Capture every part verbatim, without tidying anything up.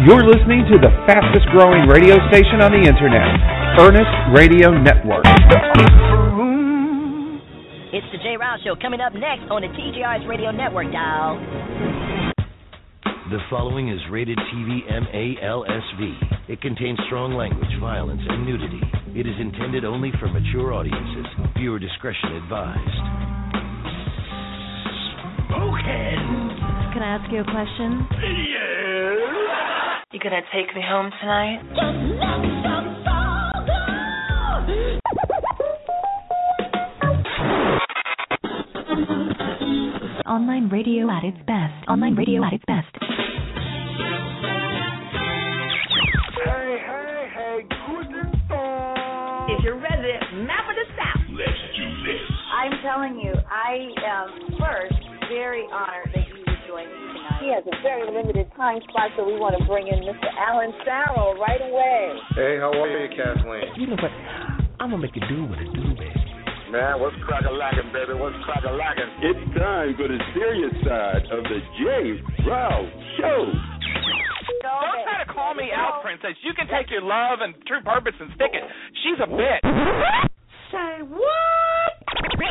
You're listening to the fastest growing radio station on the internet, Ernest Radio Network. It's the Jay Rouse Show coming up next on the T J R S Radio Network, dial. The following is rated T V M A L S V. It contains strong language, violence, and nudity. It is intended only for mature audiences. Viewer discretion advised. Smokehead. Can I ask you a question? Yes. You gonna take me home tonight? Online radio at its best. Online radio at its best. Hey, hey, hey, guten Tag. It's your resident map of the South. Let's do this. I'm telling you, I am first very honored that you would join me tonight. He has a very limited time spot, so we want to bring in Mister Alan Farrell right away. Hey, how are you, Kathleen? You know what? I'm going to make it do what it do, baby. Man, what's crack-a-lackin', baby? What's crack-a-lackin'? It's time for the serious side of the Jay Rouse Show. Don't try to call me out, Princess. You can take your love and true purpose and stick it. She's a bitch. Say what?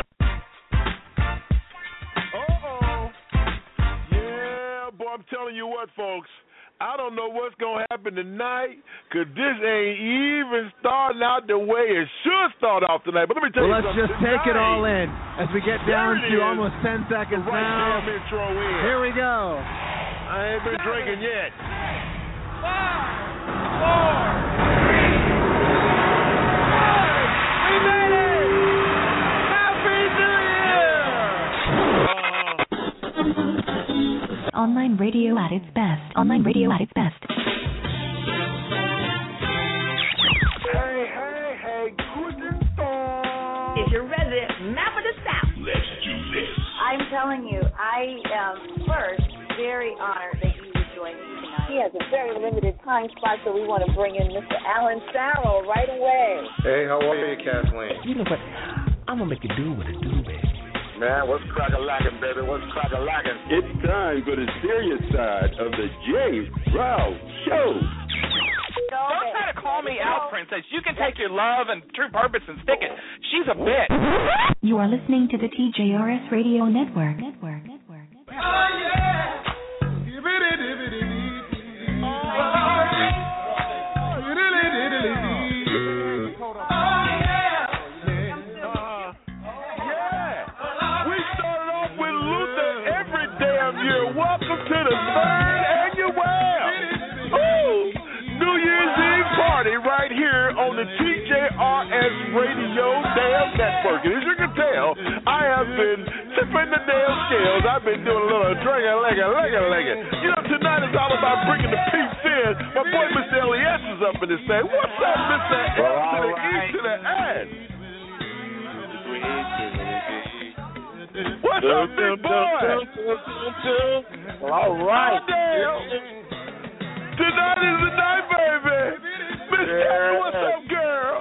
Uh-oh. Yeah, boy, I'm telling you what, folks. I don't know what's going to happen tonight because this ain't even starting out the way it should start off tonight. But let me tell well, you let's something. Let's just take it all in as we get down to is. almost ten seconds right now. Intro in. Here we go. I ain't been drinking yet. Five, four, three, two, we made it! Happy New Year! Online radio at its best. Online radio at its best. Hey, hey, hey, guten Tag. It's your resident map of the South. Let's do this. I'm telling you, I am first very honored that you would join me tonight. He has a very limited time spot, so we want to bring in Mister Alan Farrell right away. Hey, how are you, Kathleen? You know what? I'm going to make it do what it do, baby. Man, what's crack-a-lackin', baby? What's crack-a-lackin'? It's time for the serious side of the Jay Rouse Show. Don't try to call me out, Princess. You can take your love and true purpose and stick it. She's a bitch. You are listening to the T J R S Radio Network. Network. Network. Oh, yeah. Welcome to the third annual Ooh, New Year's Eve party right here on the T J R S Radio Damn Network. And as you can tell, I have been tipping the damn scales. I've been doing a little drinking, legging, legging, legging. You know, tonight is all about bringing the peace in. My boy Mister Elias is up in this thing. What's up, Mister L to the E to the S? What's up, big boy? Well, all right. Oh, damn. Tonight is the night, baby. Miss Yeah. Kelly, what's up, girl?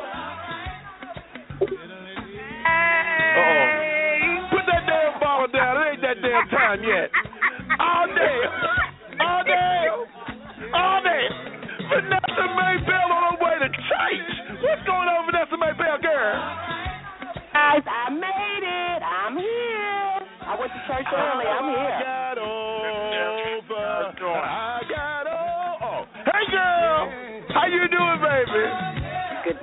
Uh-oh. Put that damn bottle down. It ain't that damn time yet. All day. All day. All day. Vanessa Maybell on her way to church. What's going on, Vanessa Maybell, girl? Guys, I made it. I'm here. I went to church early. I'm here. I got over. I got over. Hey, girl. How you doing, baby? Good.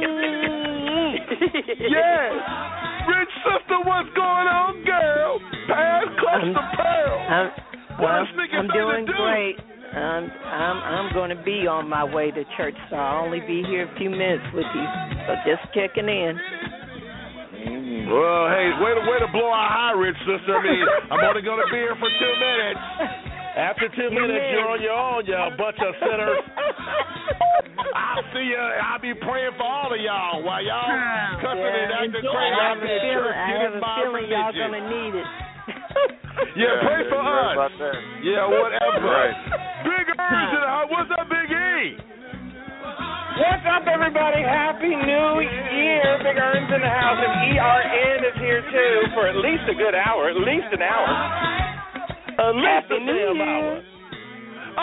Yes. Rich sister, what's going on, girl? Pass close to pearl. I'm, well, I'm do? doing great. I'm I'm I'm going to be on my way to church, so I'll only be here a few minutes with you. So just checking in. Well, hey, way to, way to blow our high, Rich sister. I mean, I'm only going to be here for two minutes. After two minutes, you're on your own, y'all bunch of sinners. I'll see you. I'll be praying for all of y'all while y'all cussing Yeah, and acting enjoy. crazy I out have a there. feeling, I have a my feeling y'all religion. going to need it. Yeah, pray for yeah, us. about that. Yeah, whatever. Right. Big Earns in the house. What's up, Big E? What's up, everybody? Happy New Year. Big Earns in the house, and E R N is here, too, for at least a good hour, at least an hour. At least Happy a New damn Year. hour. Oh,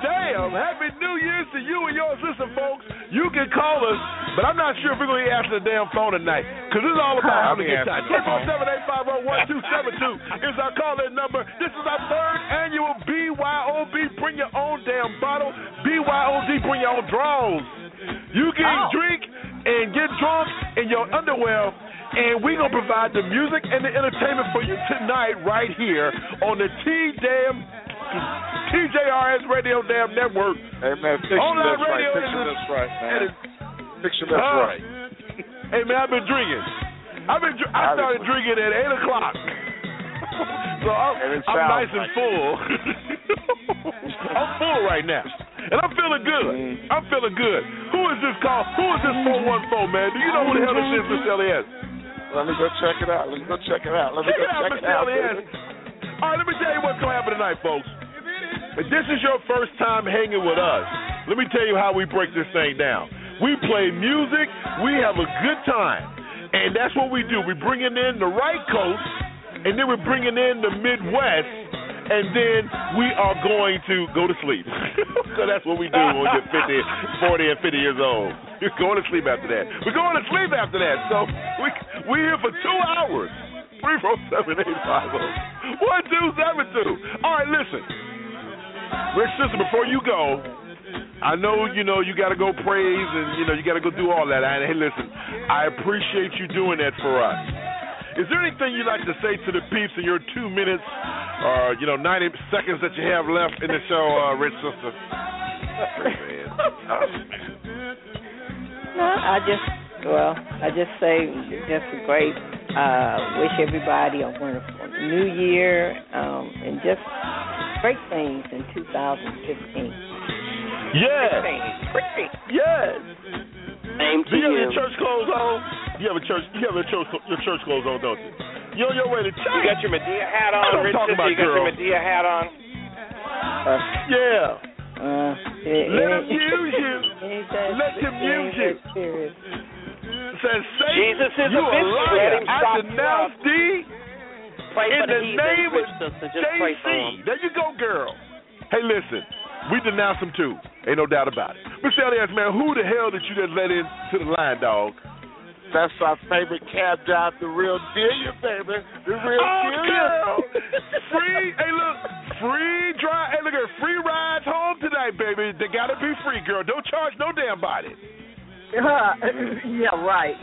damn. Happy New Year's to you and yours. Listen, folks, you can call us, but I'm not sure if we're going to answer the damn phone tonight because this is all about having a good time. three four seven, eight five zero, one two seven two is our call-in number. This is our third annual B Y O B, bring your own damn bottle. B Y O D, bring your own draws. You can oh. drink and get drunk in your underwear, and we're going to provide the music and the entertainment for you tonight right here on the T-Damn T J R S Radio Damn Network. Hey, man, picture Online this radio right. Picture this right, man. Picture this uh, right. Hey, man, I've been drinking. I've been. I started drinking at eight o'clock. So I'm, I'm nice and full. I'm full right now. And I'm feeling good. Mm. I'm feeling good. Who is this call? Who is this four one four, man? Do you know who the hell this is, Mister Elias? Let me go check it out. Let me go check it out. Let me check go it out, check Mister it out. Elias. All right, let me tell you what's going to happen tonight, folks. If this is your first time hanging with us, let me tell you how we break this thing down. We play music. We have a good time. And that's what we do. We're bringing in the right coast, and then we're bringing in the Midwest, and then we are going to go to sleep. So that's what we do when we get fifty, forty, and fifty years old. We're going to sleep after that. We're going to sleep after that. So we, we're here for two hours. three four seven, eight five zero, one two seven two. All right, listen. Rich sister, before you go, I know, you know, you got to go praise and, you know, you got to go do all that. And, hey, listen, I appreciate you doing that for us. Is there anything you'd like to say to the peeps in your two minutes or, uh, you know, ninety seconds that you have left in the show, uh, Rich sister? No, I just, well, I just say just a great, uh, wish everybody a wonderful New Year um, and just great things in two thousand fifteen. Yes. Great. Yes. Same to Do you have you. your church clothes on? You have a church. You have a church. Your church clothes on, don't you? You're on your way to church. You got your Medea hat on, Rich. About, You got girl. your Medea hat on. Uh, yeah. Uh, it, Let it, him use you. Let him use you. Says Satan, Jesus is you a a bitch. liar. Let him I stop denounce you thee Pray in for the the heathen, name of Rich sister. Just J pray for C. him. There you go, girl. Hey, listen. We denounce him, too. Ain't no doubt about it. Mister Elias, man, who the hell did you just let in to the line, dog? That's our favorite cab drive, the real deal, baby. The real oh, deal. Girl. Free, hey, look, free drive. Hey, look at free rides home tonight, baby. They got to be free, girl. Don't charge no damn body. Uh, yeah, right.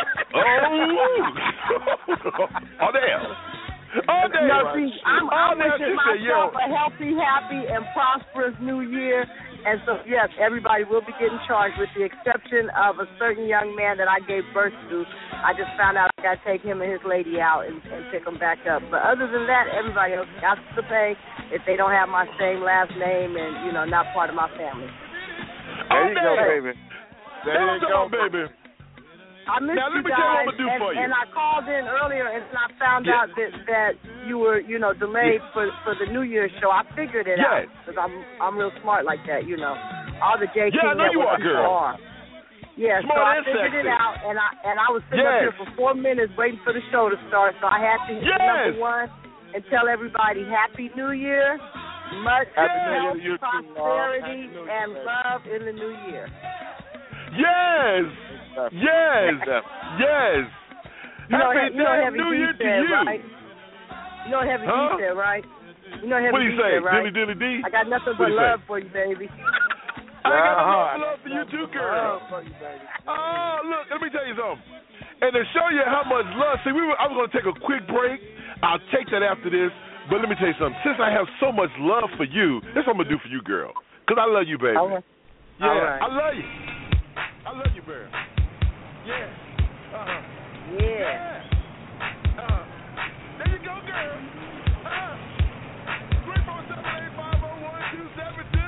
oh, oh, damn. Oh, damn. No, see, I'm, oh, I'm wishing myself a healthy, happy, and prosperous new year. And so, yes, everybody will be getting charged with the exception of a certain young man that I gave birth to. I just found out I got to take him and his lady out and, and pick them back up. But other than that, everybody else got to pay if they don't have my same last name and, you know, not part of my family. There you go, baby. There you go, baby. I missed now, let you me guys, tell you what I'm gonna do and, for you. and I called in earlier and I found yes. out that, that you were, you know, delayed yes. for for the New Year's show. I figured it yes. out because I'm I'm real smart like that, you know. All the J King yeah, I know you are, girl. are. Yeah, smart so I and figured sexy. it out, and I and I was sitting yes. up here for four minutes waiting for the show to start, so I had to hit yes. number one and tell everybody Happy New Year, much health, yes. prosperity, and love in the new year. Yes. Yes. Yes. You know, Happy you know Heavy New D Year said, to you. right? You know what Heavy huh? D said, right? You know what Heavy what do you D say? said, right? Dilly dilly D? I got nothing but love say? for you, baby. I got uh-huh. love for you too, girl. Oh, look, let me tell you something. And to show you how much love, see, we were, I was going to take a quick break. I'll take that after this. But let me tell you something. Since I have so much love for you, that's what I'm going to do for you, girl. Because I love you, baby. All right. Yeah, All right. I love you. I love you, baby. Yeah. Uh-huh. Yeah. yeah. Uh, there you go, girl. Uh, three four seven, eight five zero, one two seven two.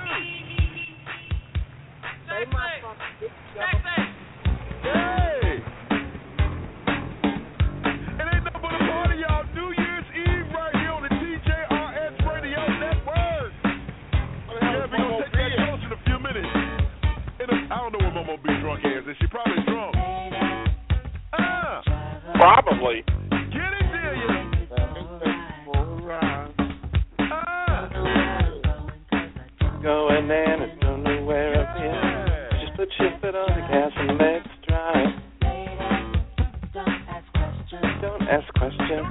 Say my fucking Hey. It ain't nothing but a party, y'all. New Year's Eve right here on the T J R S Radio Network. Yeah, we're going to take that coach in a few minutes. In a, I don't know where Momo B drunk ass is. She probably drunk. Ah. Probably. Get it, Delia. Ah. Going going and there's no nowhere up here. Just put your foot on the gas and let's drive. Don't ask questions.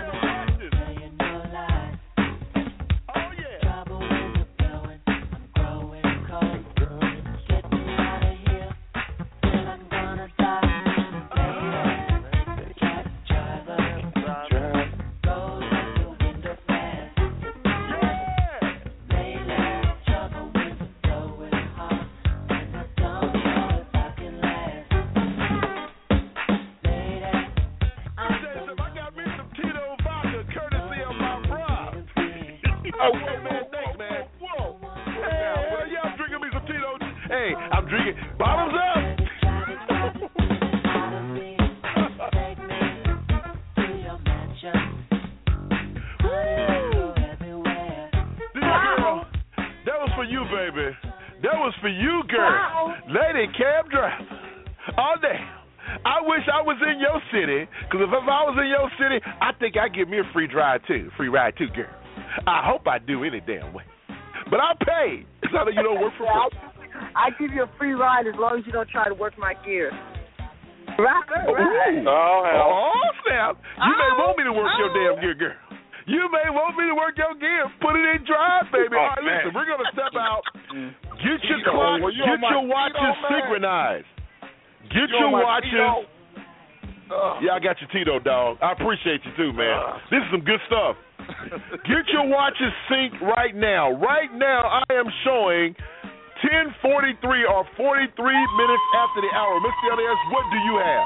I give me a free drive too, free ride too, girl. I hope I do any damn way, but I'll pay because I know you don't work for free. I give you a free ride as long as you don't try to work my gear. Right, right. Oh, hell. Oh, snap! You oh, may want me to work oh. your damn gear, girl. You may want me to work your gear. Put it in drive, baby. Oh, all right, man. Listen, we're gonna step out. Get your clock. Well, you get your watches Tito, synchronized. Get you your watches. Tito. Yeah, I got your Tito, dog. I appreciate you, too, man. Uh, this is some good stuff. Get your watches synced right now. Right now, I am showing ten forty-three or forty-three minutes after the hour. Mister Elias, what do you have?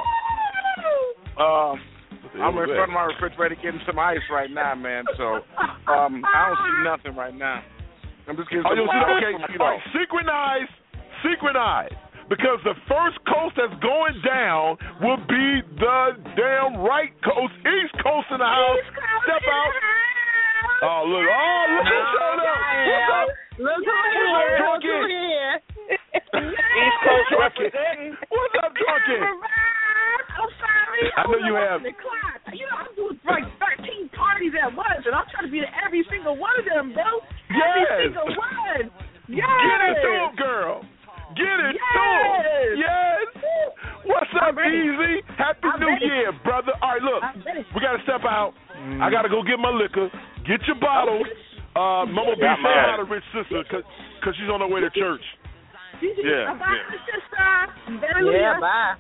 Uh, I'm in front of my refrigerator getting some ice right now, man. So um, I don't see nothing right now. I'm just getting some oh, okay. All right, synchronize, synchronize. Because the first coast that's going down will be the damn right coast, East Coast in the house. Step out. Oh, look. Oh, look who showed up. What's up? Look who's here. East Coast representing. What's up, Drunken? I'm sorry. I know you have. You know, I'm doing like thirteen parties at once, and I'm trying to be at every single one of them, bro. Yes. Every single one. Yes. Get it to him, girl. Get it, yes. too. Yes. What's up, Easy? Happy I'm New ready. Year, brother. All right, look, we got to step out. Mm. I got to go get my liquor. Get your bottles. Uh, Mama B, say hi to Rich Sister because she's on her way to church. Yeah. Bye, yeah. sister. Yeah, bye.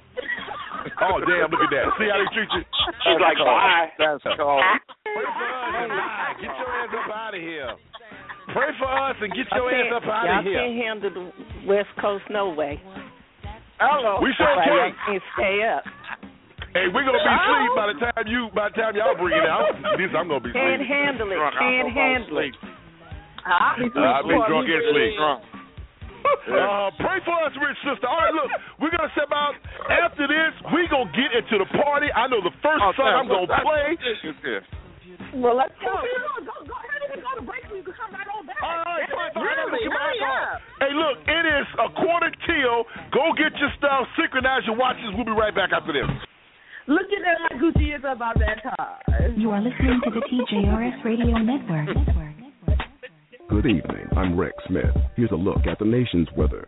Oh, damn, look at that. See how they treat you? She's like, bye. That's cold. Pray for us. Get your ass up out of here. Pray for us and get your ass up out of here. Y'all can't handle the West Coast no way. Hello. We sure can. Y'all can't stay up. Hey, we're gonna be asleep by the time you, by the time y'all bring it out. At least I'm gonna be Can't sleep. handle it. Can't handle it. I'll be uh, I'll be drunk and sleep. Uh, pray for us, Rich Sister. All right, look, we're gonna step out. After this, we gonna get into the party. I know the first oh, song I'm gonna play. Well, let's go. Go, go, go ahead and go to break so you can come right on back. All right, fine, fine. Really? Hurry up. Hey, look, it is a quarter till. Go get your stuff, synchronize your watches. We'll be right back after this. Look at that, like Gucci is about that time. You are listening to the T J R S Radio Network. Good evening. I'm Rex Smith. Here's a look at the nation's weather.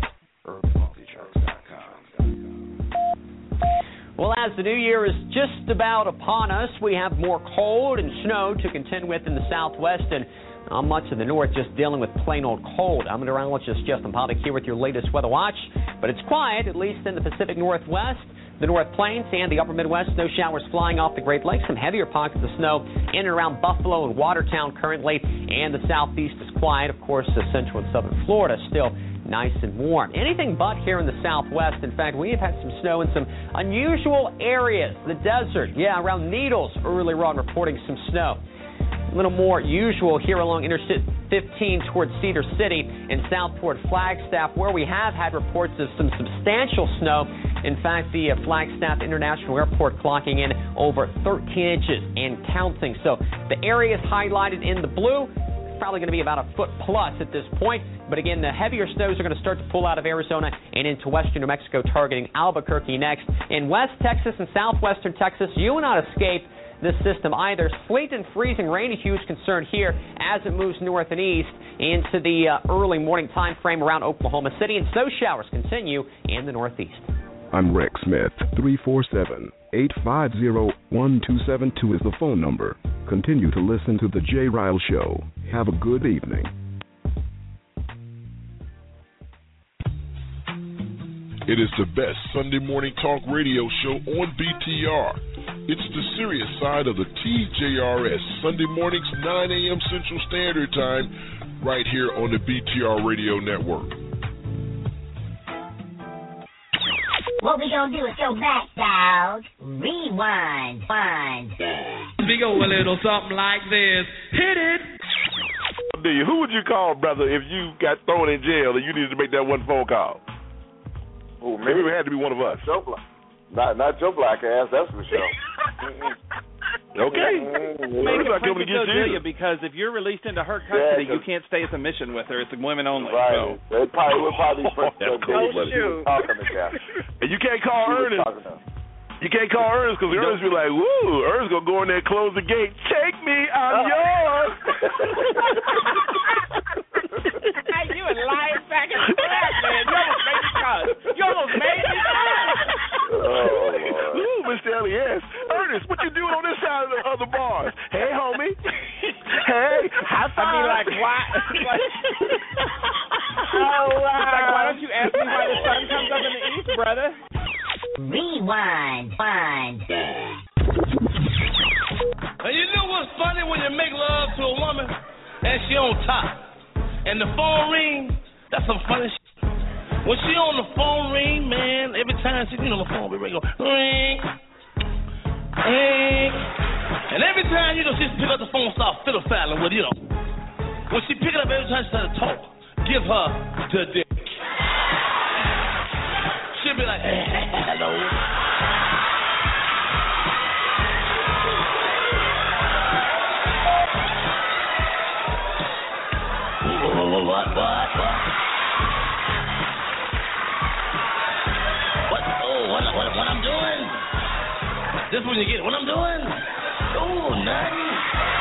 Well, as the new year is just about upon us, we have more cold and snow to contend with in the southwest and not much of the north, just dealing with plain old cold. I'm meteorologist Justin Pollock here with your latest weather watch, but it's quiet, at least in the Pacific Northwest, the North Plains, and the upper Midwest. Snow showers flying off the Great Lakes, some heavier pockets of snow in and around Buffalo and Watertown currently, and the southeast is quiet. Of course, the central and southern Florida still nice and warm. Anything but here in the southwest. In fact, we have had some snow in some unusual areas. The desert, yeah, around Needles earlier on, reporting some snow. A little more usual here along Interstate fifteen towards Cedar City and Southport Flagstaff, where we have had reports of some substantial snow. In fact, the Flagstaff International Airport clocking in over thirteen inches and counting. So the areas highlighted in the blue, probably going to be about a foot plus at this point. But again, the heavier snows are going to start to pull out of Arizona and into western New Mexico, targeting Albuquerque next. In West Texas and southwestern Texas, you will not escape this system either. Sleet and freezing rain, a huge concern here as it moves north and east into the uh, early morning time frame around Oklahoma City, and snow showers continue in the northeast. I'm Rex Smith. three four seven, eight five zero, one two seven two is the phone number. Continue to listen to The Jay Ryle Show. Have a good evening. It is the best Sunday morning talk radio show on B T R. It's the serious side of the T J R S, Sunday mornings, nine a.m. Central Standard Time, right here on the B T R Radio Network. What we gonna do is go back, dog. Rewind, wind. We go a little something like this. Hit it. Who would you call, brother, if you got thrown in jail and you needed to make that one phone call? Oh, maybe it had to be one of us. Joe Black. Not not Joe Black ass, that's for sure. Okay. Make it coming to get you. Because if you're released into her custody, yeah, you can't stay at the mission with her. It's women only. Right. So. They probably would probably oh, cool, talking to guy. And you can't call Ernest. You can't call Ernest because Ernest be like, woo, Ernest gonna go in there and close the gate. Take me, I'm yours. Hey, you a lying sack of crap, man. You almost made me cuss. You almost made me cuss. Oh, ooh, Mister Elias. Ernest, what you doing on this side of the other bars? Hey, homie. Hey, high five. I mean, like, why? Oh, wow. It's like, why don't you ask me why the sun comes up in the east, brother? Rewind, wind. And you know what's funny when you make love to a woman and she on top? And the phone ring, that's some funny shit. When she on the phone ring, man, every time she, you know, the phone be ring, ring, ring. And every time, you know, she pick up the phone and start fiddle-faddling with, you know. When she pick it up, every time she start to talk, give her the dick. She'll be like, hello. What, what, what, what? What, oh, what, what, what I'm doing? This when you get it. What I'm doing? Oh, nice.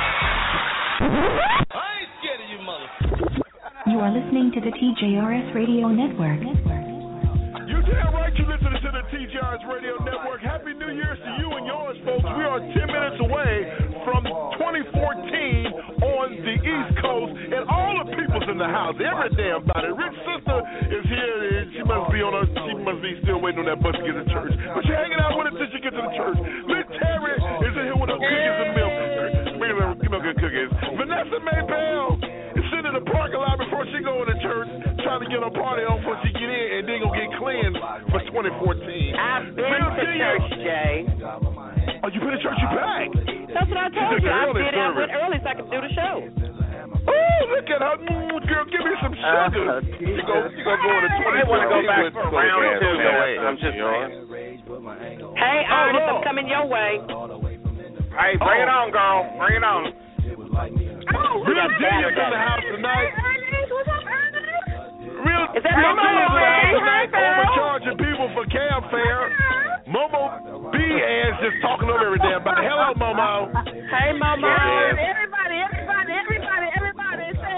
I ain't scared of you, mother. You are listening to the T J R S Radio Network. You damn right you listening to the T J R S Radio Network. Happy New Year's to you and yours, folks. We are ten minutes away from twenty fourteen on the East Coast, and all the people's in the house, every damn body. Rick's sister is here, and she must be on a, she must be still waiting on that bus to get to church. But she's hanging out with her till she gets to the church. Miss Terry is in here with her cookies and milk. Give me good cookies. Vanessa Maybell is sitting in the parking lot before she go to church, trying to get her party on before she get in, and then gonna get cleansed for twenty fourteen. I've been Bill to church, Jay. Oh, you been to church? You back? That's what I told you. I did it went early so I could do the show. Oh, look at her. Mm, girl, give me some sugar. Uh, you go, you go go into twenty. I want to go back for round two. I'm just saying. Hey, Ernest, I'm coming your way. Hey, bring it on, girl. Bring it on. Oh, Real Genius in the house tonight. What's up, Ernest? Real Is that Momo? Overcharging people for cab fare. Momo B ass just talking over every damn body. Hello, Momo. Hey, Momo. Everybody, everybody, everybody, everybody say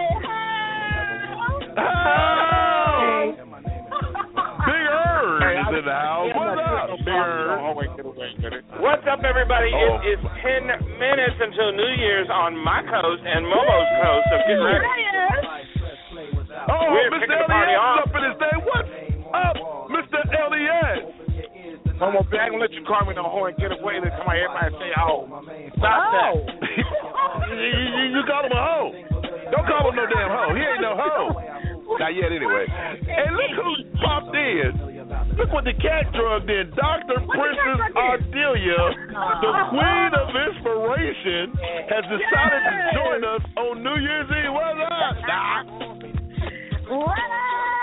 hey. Oh. Big Ern is in the house. What's up, Big Ern? What's up, everybody? Oh. It is ten minutes until New Year's on my coast and Momo's coast, so get ready. Oh, We're Mister kicking the party Elias off. up in his day. What's up, Mister Elias? Momo, I ain't gonna let you call me no hoe and get away. Then come on, everybody say, oh. Stop that. you, you, you call him a hoe. Don't call him no damn hoe. He ain't no hoe. Not yet, anyway. And look who popped in. Look what the cat drug did. Doctor Princess Ardelia, the queen of inspiration, has decided to join us on New Year's Eve. What's up, Doc? What up?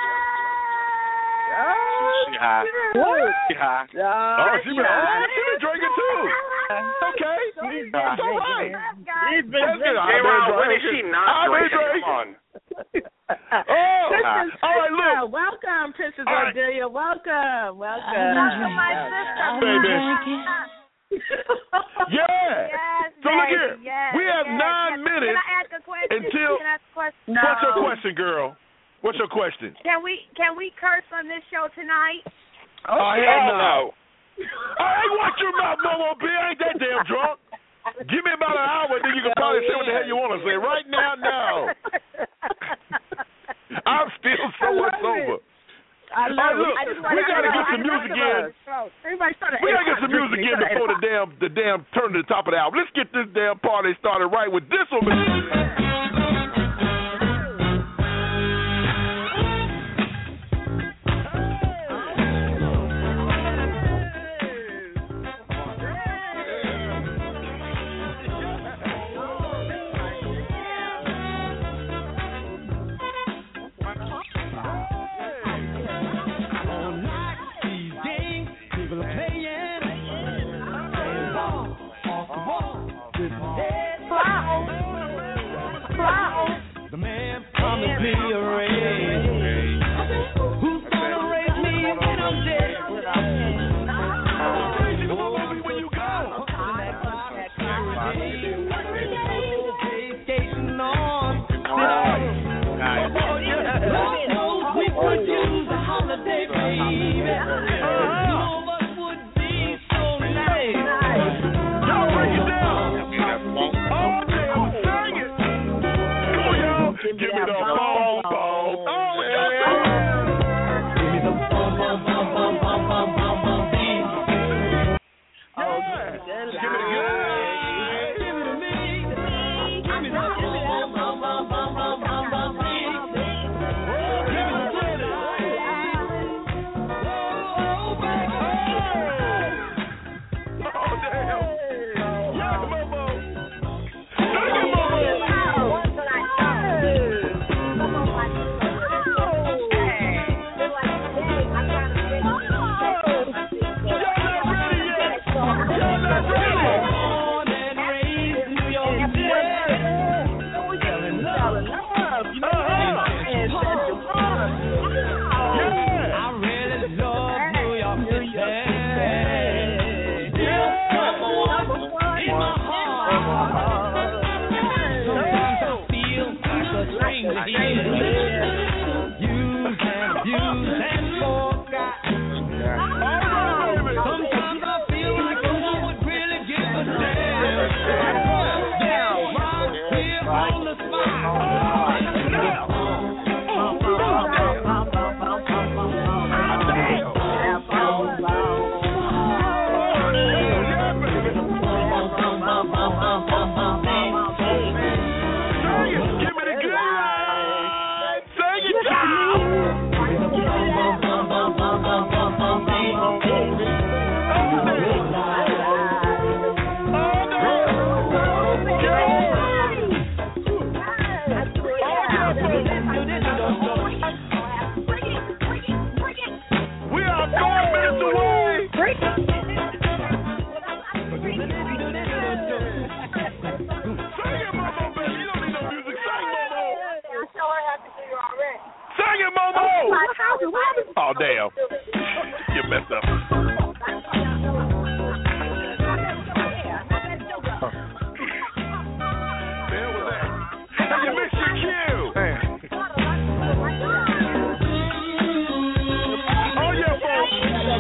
She high. She high. Oh, she been, oh, she been drinking too. Okay. That's all right. He's been drinking. Hey, Ron, when is she not I've been drinking? drinking. Come on. Oh, Princess, all right, look. welcome, Princess All right. Ardelia. Welcome, welcome. Welcome, my sister. Baby. Yeah. Yes, so look baby, here. yes, we have yes. nine Can, minutes can I ask a question? until. Can I ask a question? No. What's your question, girl? What's your question? Can we can we curse on this show tonight? Oh, hell no. I ain't watch your mouth, Momo B. I ain't that damn drunk. Give me about an hour, then you can probably say what the hell you want to say. Right now, no. I'm still somewhat sober. I love look, it. I just we got to get some music in. Everybody started. We got to get some music in before the damn, the damn turn to the top of the album. Let's get this damn party started right with this one. The man promised me a raise. Who's gonna raise me when I'm dead? Where you go? Vacation on. Lord knows we could use a holiday, baby. None of us would be so late. Y'all break it down. Oh, damn, sing it. Come on, y'all. Give me the bong bong. Oh, yeah. Give me the bong bong bong bong bong bong bong bong beat. Oh, yeah. Give me the good. Give me the me. Give me the bong bong bong bong bong bong bong bong beat. Give me the good. Oh, baby. Oh, damn. Yeah, Momo. Sing it, Momo. Oh, damn. You messed up. The hell was that? Hey, you missed your cue. Oh, yeah, folks.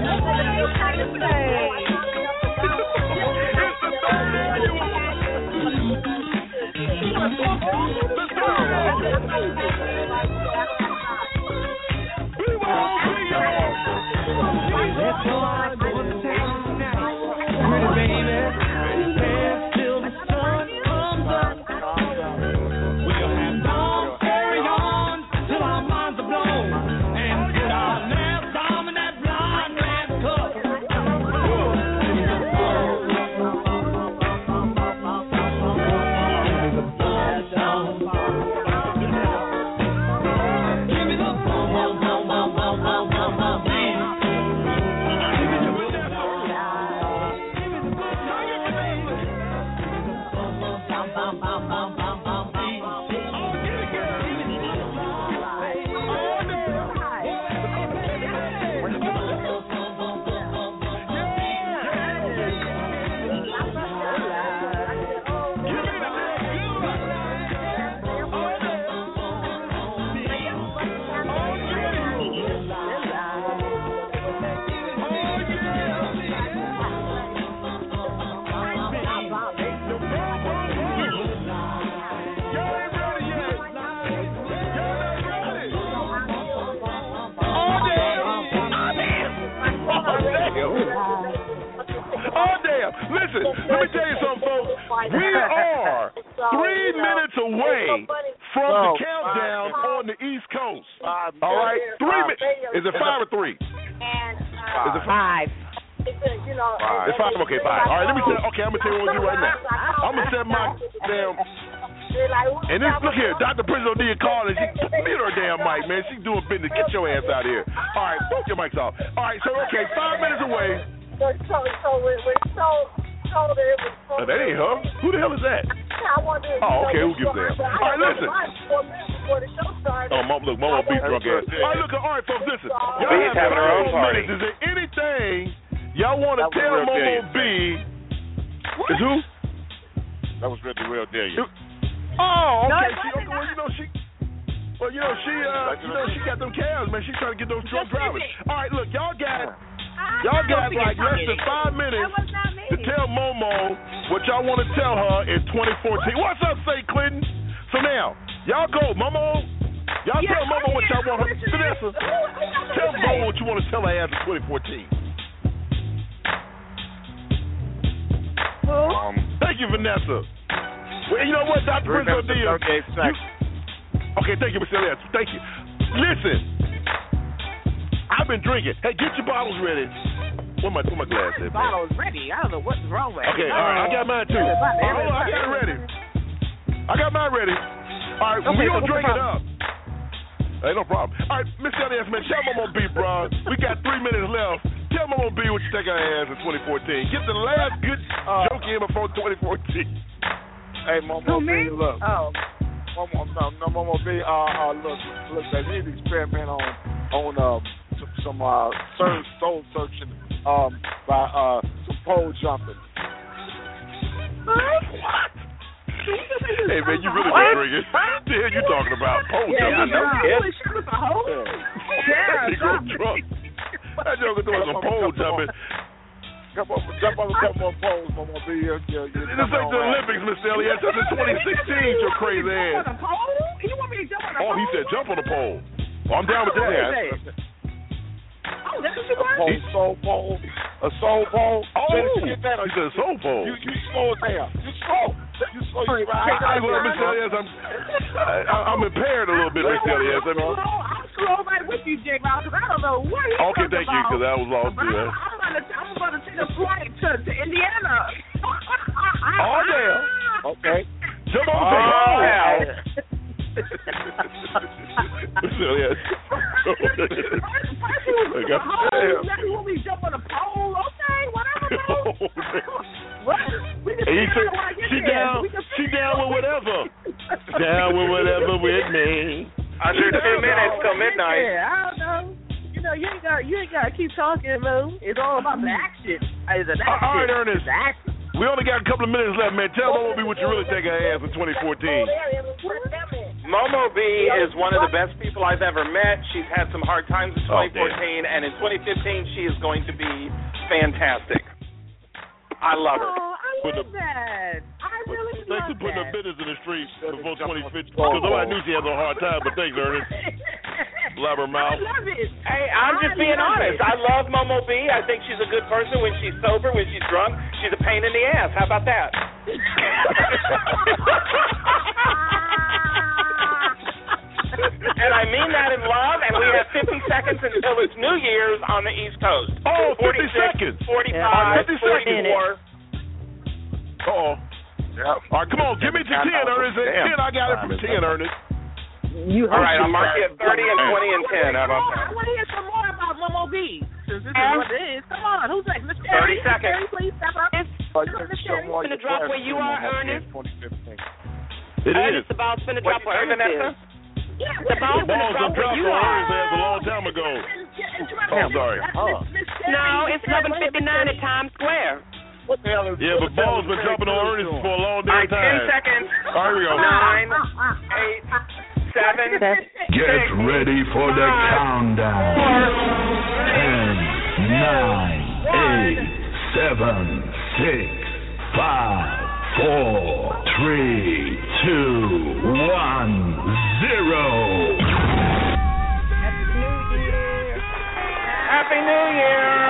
Let's go. We will be your away from No. the countdown on the East Coast. Five. All right, three minutes. Is it five or three? And Is uh, it five? it's a, you know, Five. It's five. Okay, five. All right, let me tell. Okay, I'm gonna tell you what I'm gonna do right now. I'm gonna set my damn. And this, look here, Doctor Prince O'Neill called and she mute her damn mic, man. She's doing business. Get your ass out of here. All right, both your mics off. All right, so okay, five minutes away. So, so, so when, when so, told her it was Oh, that ain't her. Who the hell is that? I wanted to, Oh, okay, you know, who gives a damn? All right, listen. Four minutes before the show started. Oh, mom, look, Mama B drunk ass. All right, look, all right, folks, listen. Y'all B's have having her own five more party. minutes. Is there anything y'all want to That was tell real Momo deal. B? Is who? That was really real deal. Oh, No, okay. it She, wasn't okay, well, you know, she, well, you know, she, uh, you know, she got them calves, man. She's trying to get those drunk drivers. All right, look, y'all got, y'all got like less than five minutes to tell Momo what y'all want to tell her in twenty fourteen. What's up, say Clinton? So now, y'all go, Momo. Y'all Yeah, tell Momo what y'all want her. listen, Vanessa, tell Momo what you want to tell her ass in twenty fourteen. Um, Thank you, Vanessa. Well, you know what, Doctor three Prince minutes and O'Neill. thirty-eight seconds. Okay, thank you, Mister Elias. Thank you. Listen, I've been drinking. Hey, get your bottles ready. Where my, where my glass at, man? Bottle's ready. I don't know what's wrong with it. Okay, all right, I got mine too. All right, hold on, I got it ready. I got mine ready. All right, Okay, we so gonna what's the drink it problem? up. Ain't no problem. All right, Mister Elias, man, tell Momo B, bro. We got three minutes left. Tell Momo B what you think I ass in twenty fourteen. Get the last good Uh, joke in before twenty fourteen. Hey, Momo B, look. Oh. Momo, no, no, Momo B, uh, uh, look, look, they need to experiment on, on, uh, some, some uh, search, soul searching, um, by, uh, some pole jumping. What? Hey, man, you really been drinking. What the hell you talking about? Pole Yeah, jumping? you know, No holy kid. shit, with the hole? Yeah, he go drunk. That joker doing some pole jumping. Come on, jump on a couple more poles, Momo B. You, you, you It's like the Olympics, Mister Elliott. That's in twenty sixteen, your crazy ass. On a pole? You want me to jump on a Oh, pole? he said jump on the pole. Oh, I'm down with that. Yeah, Oh, that's what you a want? pole, soul pole, a soul pole. Oh, you get that? he said soul pole. You, you slow it down. You slow. You slow. You ride. I, I, well, Mister Elliott, I'm, I, I'm impaired a little bit, Mister Elliott. I mean, I'm slow right with you, J. Rob, because I don't know what he's okay, talking thank you, because about. I was lost But too. I'm, I'm going to I'm going to take a flight to, to Indiana. Oh, yeah. Okay. Jump on the Oh, pole. yeah. Mister Elliott. First he was on the pole, now he want me to jump on a pole. Okay, whatever, bro. What? We can And he figure said, out when I get she there. down, We can she figure down out with whatever. Down with whatever with me. Under two minutes till midnight. Yeah, I don't know. You know, you ain't got you ain't got to keep talking, Moo. It's all about the action. It's an action. All right, Ernest. It's action. We only got a couple of minutes left, man. Tell Momo B what you really think I ass in twenty fourteen. Momo B is one of the best people I've ever met. She's had some hard times in twenty fourteen, and in twenty fifteen, she is going to be fantastic. I love her. Oh, I love that. I really Thanks love for putting that. her business in the streets before twenty fifteen. Because nobody knew she had a hard time, but thanks, Ernest. Blabbermouth. I love it. Hey, I'm just I being love honest. it. I love Momo B. I think she's a good person when she's sober. When she's drunk, she's a pain in the ass. How about that? And I mean that in love, and we have fifty seconds until it's New Year's on the East Coast. Oh, fifty forty-six, seconds. forty-five, fifty seconds. forty-four. Uh-oh. Yep. All right, come on. Give me to ten, Ernest. Damn. ten, I got it from ten, Ernest. You All right, I'll mark you at thirty and twenty and ten. How about I that? want to hear some more about Momo B. Since this is what it is. Come on, who's next? Miss thirty Terry? seconds. Terry, please step up. Uh, you can show more Finna drop where you are, Ernest. twenty fifteen. It Ernest, is. the ball's finna What drop you where say, Ernest Vanessa? is. The ball's The finna balls drop have where dropped you on are. Ernest ass a long time ago. Oh, I'm sorry. No, it's eleven fifty-nine at Times Square. What the hell is Yeah, but balls been dropping on Ernest for a long All damn right, ten time. seconds. All right, here we go. Nine, eight, seven, Get ready for the countdown. Ten, nine, eight, seven, six, five, four, three, two, one, zero. Happy New Year.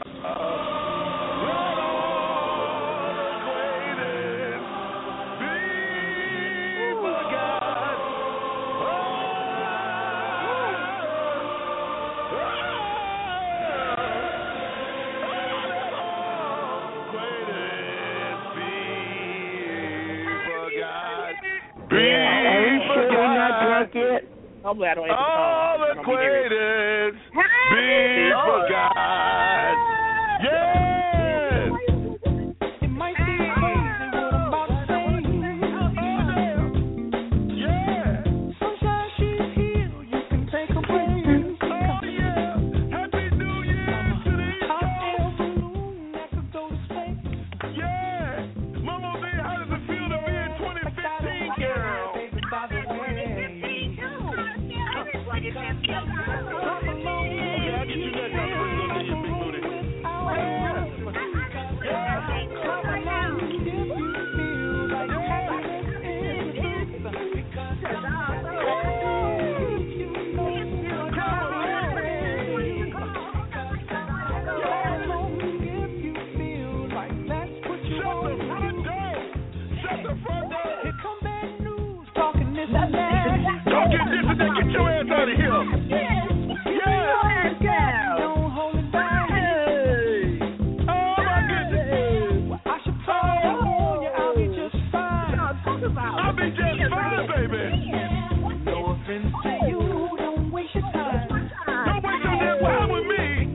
Hopefully I don't have to all call. acquaintance be forgot. Yes. It might be crazy what I'm about to say. Yeah. Sunshine, she's here. You can take a break. Oh yeah. Happy New Year to the East Coast. Balloon that could go to space. Yeah. Mama B, how does it feel to be in twenty fifteen, girl? Baby, by the way. Get this and then get your ass out of here. Yeah. Don't hold it back. Hey. Oh my goodness. I should tell you, I'll be just fine. I'll be just fine, baby. No offense to you, don't waste your time. Don't waste your damn time with me.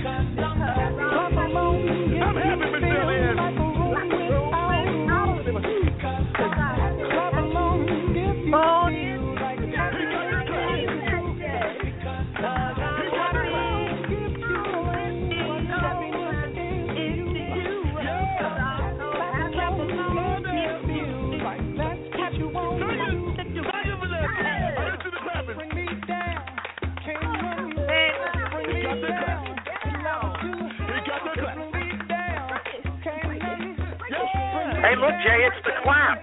I'm happy, Miss Lynn. Oh, Hey, look, Jay, it's the clap.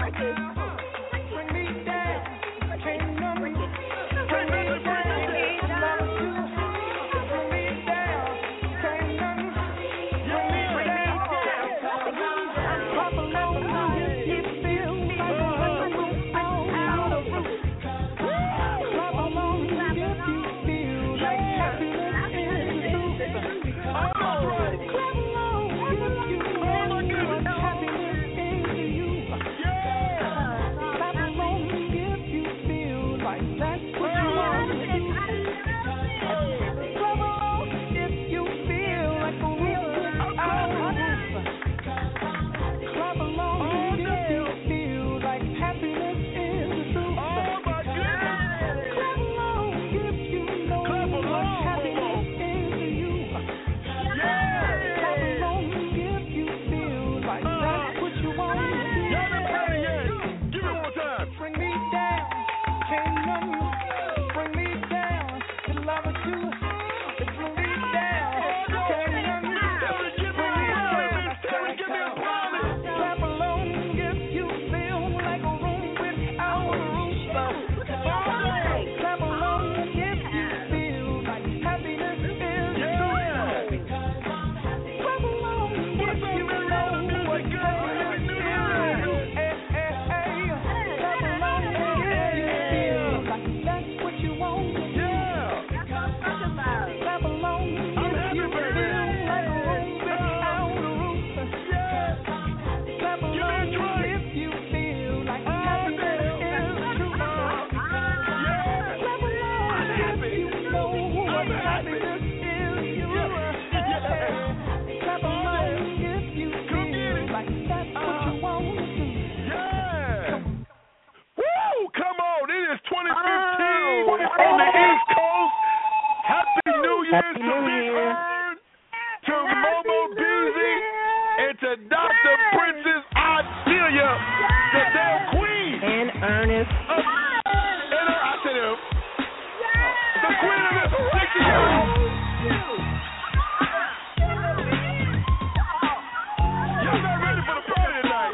Happy New Year to Momo Beezy and to Doctor Princess Adelia, the damn queen. And Ernest. Uh, and her, I said him. The queen of this sixty years. Y'all not ready for the party tonight.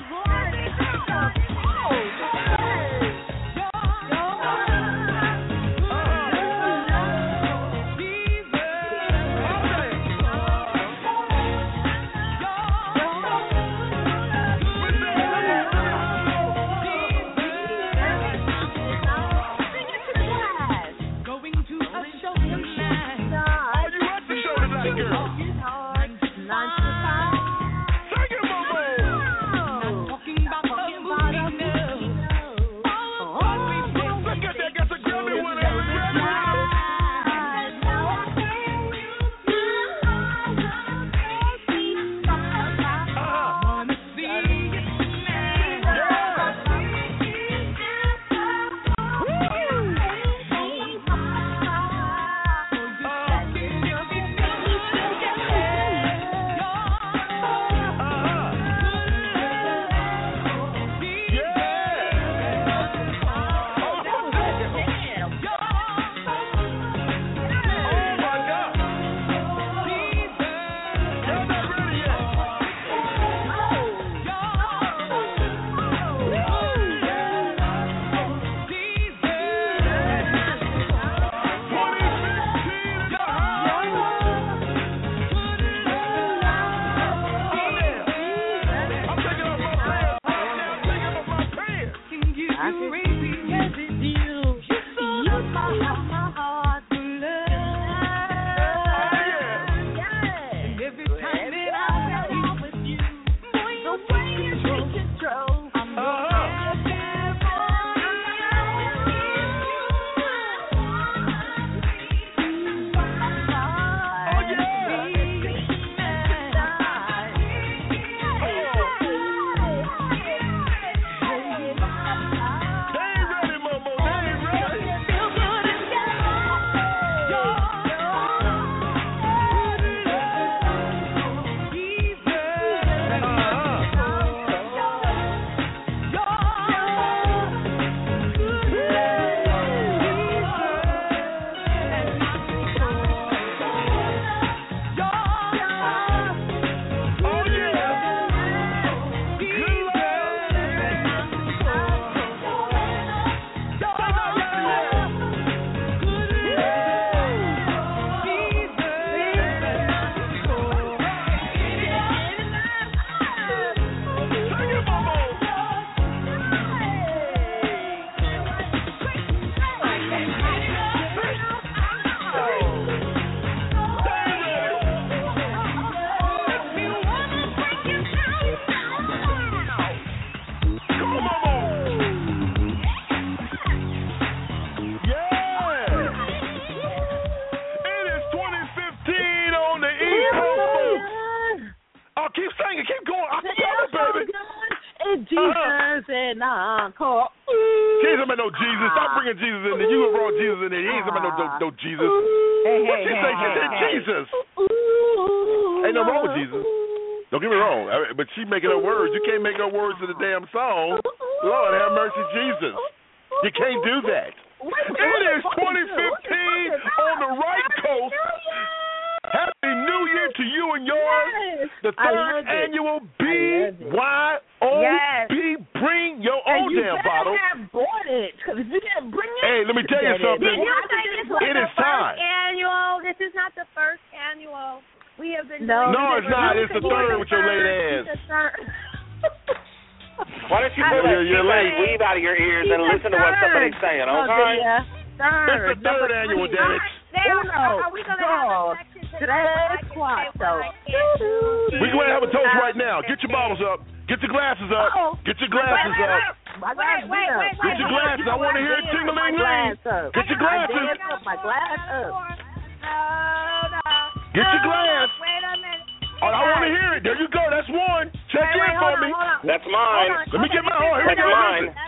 No, keep singing. Keep going. I can tell it, baby. It's Jesus and encore. Jesus ain't no Jesus. Stop bringing Jesus in there. You brought Jesus in there. He ain't somebody no, no, no Jesus. Hey, hey, she hey, say hey, hey. Jesus. Ain't no wrong with Jesus. Don't get me wrong. I mean, but she making up words. You can't make up words to the damn song. Lord have mercy, Jesus. You can't do that. It is twenty fifteen on the right coast. Happy New Year to you and yours. Yes. The third annual B Y O B. Bring your own and you damn better bottle. have bought it, because if you didn't bring it, Hey, let me tell you something. Did you say this was It the is time. first annual? This is not the first annual. We have been No, doing No, this it's not. for It's the more third than with your late third. ass. It's the third. Why don't you pull that You're- you're cheap late. ass weave out of your ears and It's the listen to what third. somebody's saying, No, okay? the, uh, third. It's the third annual, damn it. Now, Uno, are we going to have a dos, section tonight tres, where I can say cuatro. what I can't do? We go ahead and have a toast right now. Get your bottles up. Get your glasses up. Uh-oh. Get your glasses Wait, wait, up. My Wait, glass wait, up. wait, Get wait. your glasses. I want to hear it ting-a-ling-ling. Get your My glasses. dance up, my glass up. No, no. Get your No, glass. Wait a minute. Oh, I want to hear it. There you go. That's one. Check Wait, in wait, for hold me. on, hold on. That's mine. Hold on, Let me get my. hold Oh, on. here we That's go. mine. Listen.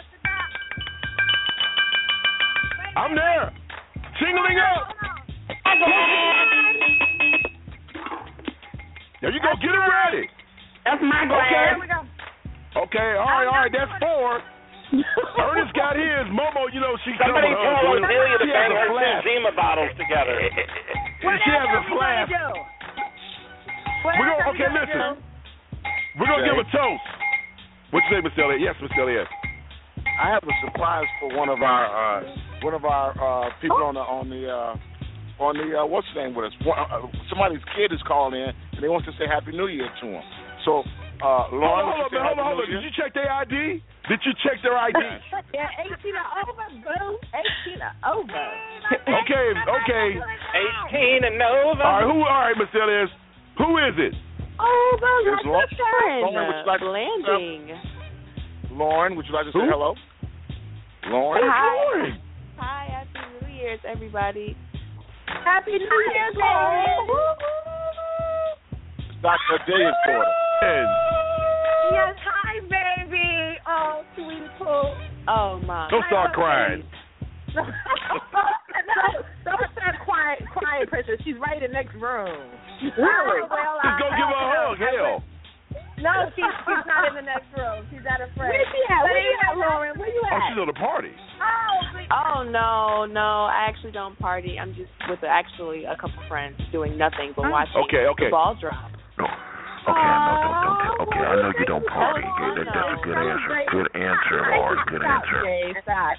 I'm there. Tingling up. There you go. Get it ready. That's my glass. Okay. There we go. Okay. All right. All right. That's four. Ernest got his. Momo, you know she. Somebody covered tell her. Ophelia to She has bang a her flask. two Zima bottles together. What She else has a are we gonna flask. do? What We're else gonna. are we Okay. gonna Listen. do? We're gonna Okay. give a toast. What you say, Miss Elliott? Yes, Miss Elliott. I have a surprise for one of our uh, one of our uh, people on the on the uh, on the uh, what's the name with us. One, uh, somebody's kid is calling in and they want to say Happy New Year to him. So, uh, Lauren, Hold on, hold on, wants to say hold Happy on, hold on. New Year. Did you check their I D? Did you check their I D? Yeah, eighteen or over, boo. eighteen or over. Okay, okay. eighteen and over. All right, who? All right, Miss Elliott. Who is it? Oh, It's that's Lauren. the fun. Lauren, would you like to- Landing. Lauren, would you like to say Who? hello? Lauren. Hi. Hi, Happy New Year's, everybody. Happy New Year, baby. Doctor Adelia's daughter. Yes, hi, baby. Oh, sweet poo. Oh, my. Don't start crying. no, don't start crying, crying, Princess. She's right in the next room. Really? Well, Just go give her a hug. Hell. No, she's, she's not in the next room. She's at a friend. Where she at? Where you at, Lauren? Where you Oh, at? she's at a party. Oh, Oh, no, no. I actually don't party. I'm just with actually a couple friends doing nothing but watching Okay, okay. the ball drop. No. Okay, I know. Don't, don't, tell- okay, I know you don't party. Okay, that, that's a good answer. Good answer, Lauren. Good answer. Okay, stop.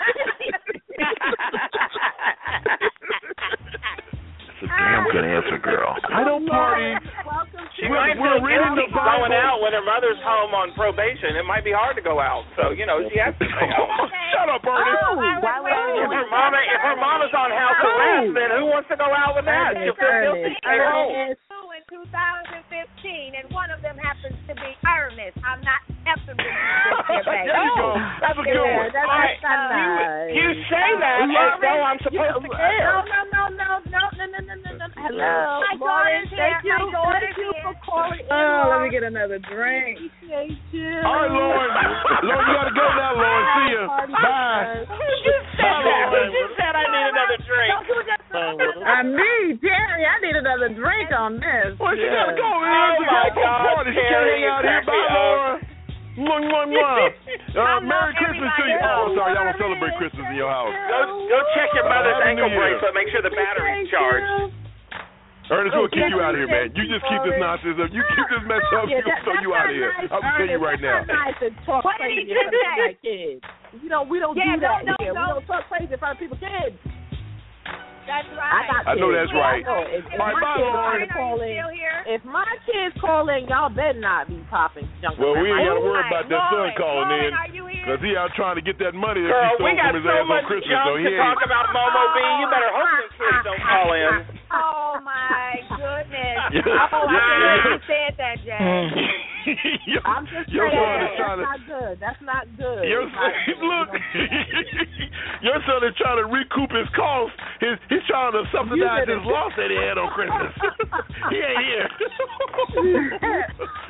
That's a damn good answer, girl. I don't party. She We're- might we're feel reading guilty the Bible. going out when her mother's home on probation. It might be hard to go out, so you know she has to stay home. Shut up, Ernest. Oh, why would I If her mama, if her mama's on house arrest, then who wants to go out with that? She'll feel guilty. Stay home. two in two thousand fifteen, and one of them happens to be Ernest. I'm not effing with you, There you go. That's a good one. That's All right. not nice. You say that as though I'm supposed to care. No, no, no, no, no, no, no, no, no, no. Hello, My Lauren. daughter's Thank here. you. My daughter's Thank you here. for calling in. Oh, let me get another drink. Appreciate you. All right, Lauren. Lauren, you got to go now, Lauren. See ya. Bye. Who just said that? Who just said I need another drink? I me, Terry. I need another drink on this. Well, she got to go. Oh, Man. She my got to go God, party. She can't Terry, hang out you here. crack me Bye, up. Laura. Mwah, mwah, mwah. Uh, Merry Christmas to you. else. Oh, sorry. Y'all don't celebrate Christmas in your house. Go, go check your mother's Happy ankle New Year. bracelet. Make sure the battery's charged. Ernest, we'll kick you out of here, man. You just keep this nonsense up. You keep this mess up. Yeah, We'll that- throw that's you out not of here. nice, I'm going to tell you Ernest. right now. That's not nice to talk What did crazy he in front of just say? my kids. You know, we don't Yeah, do that no, no, here. no. We don't talk crazy in front of people's kids. That's I right. got I know kids. that's right. I know. If, if All right, my bye, kids Lauren. trying to call in, Still here? if my kids call in, y'all better not be popping junk. Well, we ain't got to Oh, worry my about that son Lauren, calling Lauren, in are you here? because he out trying to get that money that Girl, he we stole got from his so ass on much Christmas. junk So he to ain't. talk about, Momo B. You better hope them kids don't call in. Oh my goodness! Yeah. Oh, Yeah. I'm glad you said that, Jay. your, I'm just your saying, son is that's trying to. not good. That's not good. Your son, look, your son is trying to recoup his costs. His, he's trying to subsidize his loss that he had on Christmas. He ain't here.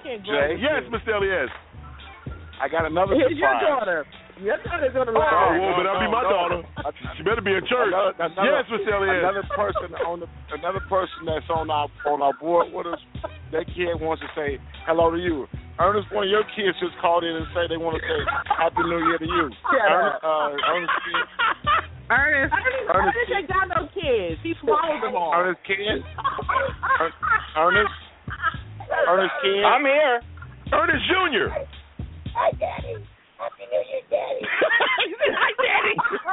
can't go. Jay. Yes, Mister Elias. I got another Here's surprise. your daughter. Your daughter's gonna Oh, lie. well, but that'll be my no. daughter. She better be in church. Another, another, yes, Mister Elias. Another person on the another person that's on our on our board with us. That kid wants to say hello to you. Ernest, one of your kids just called in and say they want to say Happy New Year to you. Ernest, uh, Ernest, Ernest, Ernest, Ernest ain't got no kids. He swallowed them all. Ernest kid. Ernest. Ernest kid. I'm here. Ernest Junior Hi, Daddy. Happy New Year, Daddy. He said, "Hi, Daddy."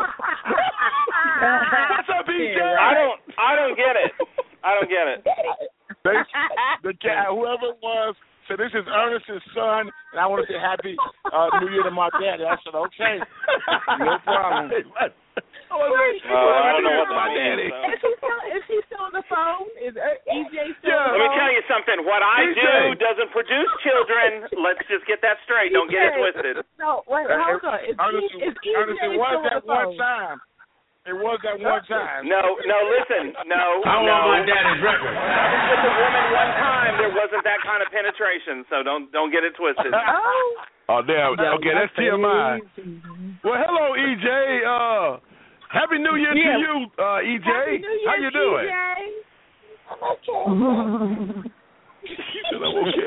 What's up, E J? I don't. I don't get it. I don't get it. They, the guy, whoever it was, said, "This is Ernest's son, and I want to say Happy uh, New Year to my daddy." I said, "Okay, no problem." Uh, I don't know what that means. So. Is she still? Is she still on the phone? Is E J still? Yeah. on the Let me phone? tell you something. What I E J. do doesn't produce children. Let's just get that straight. Don't get it twisted. No, wait, hold on. Is, Ernest, E- is E J Ernest, it still was on that the phone? one time. It was that one time. No, no, listen, no, I no. want my daddy's record. That was with a woman one time. There wasn't that kind of penetration, so don't don't get it twisted. Oh, damn. Okay, that's T M I. Well, hello, E J. Uh, Happy New Year Yeah. to you, uh, E J. Happy New Year, How you doing? E J. I'm okay. She said I'm okay.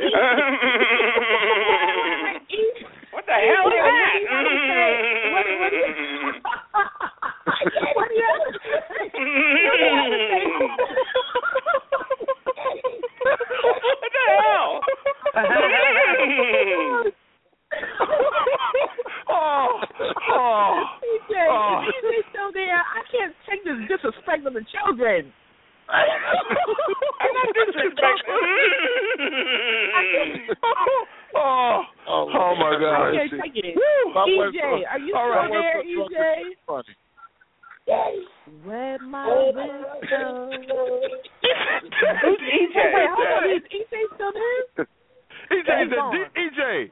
What the hell is that? What do you what do you what do you have to say? What the hell? oh, oh, E J, oh. is E J still there? I can't take this disrespect of the children. I'm not disrespectful. oh, oh my God! I can't take it. Woo. E J, are you All still right. there, E J? Daddy. Where my window? Who's E J? Wait, hold on. Is E J still there? E J, is that D- E J.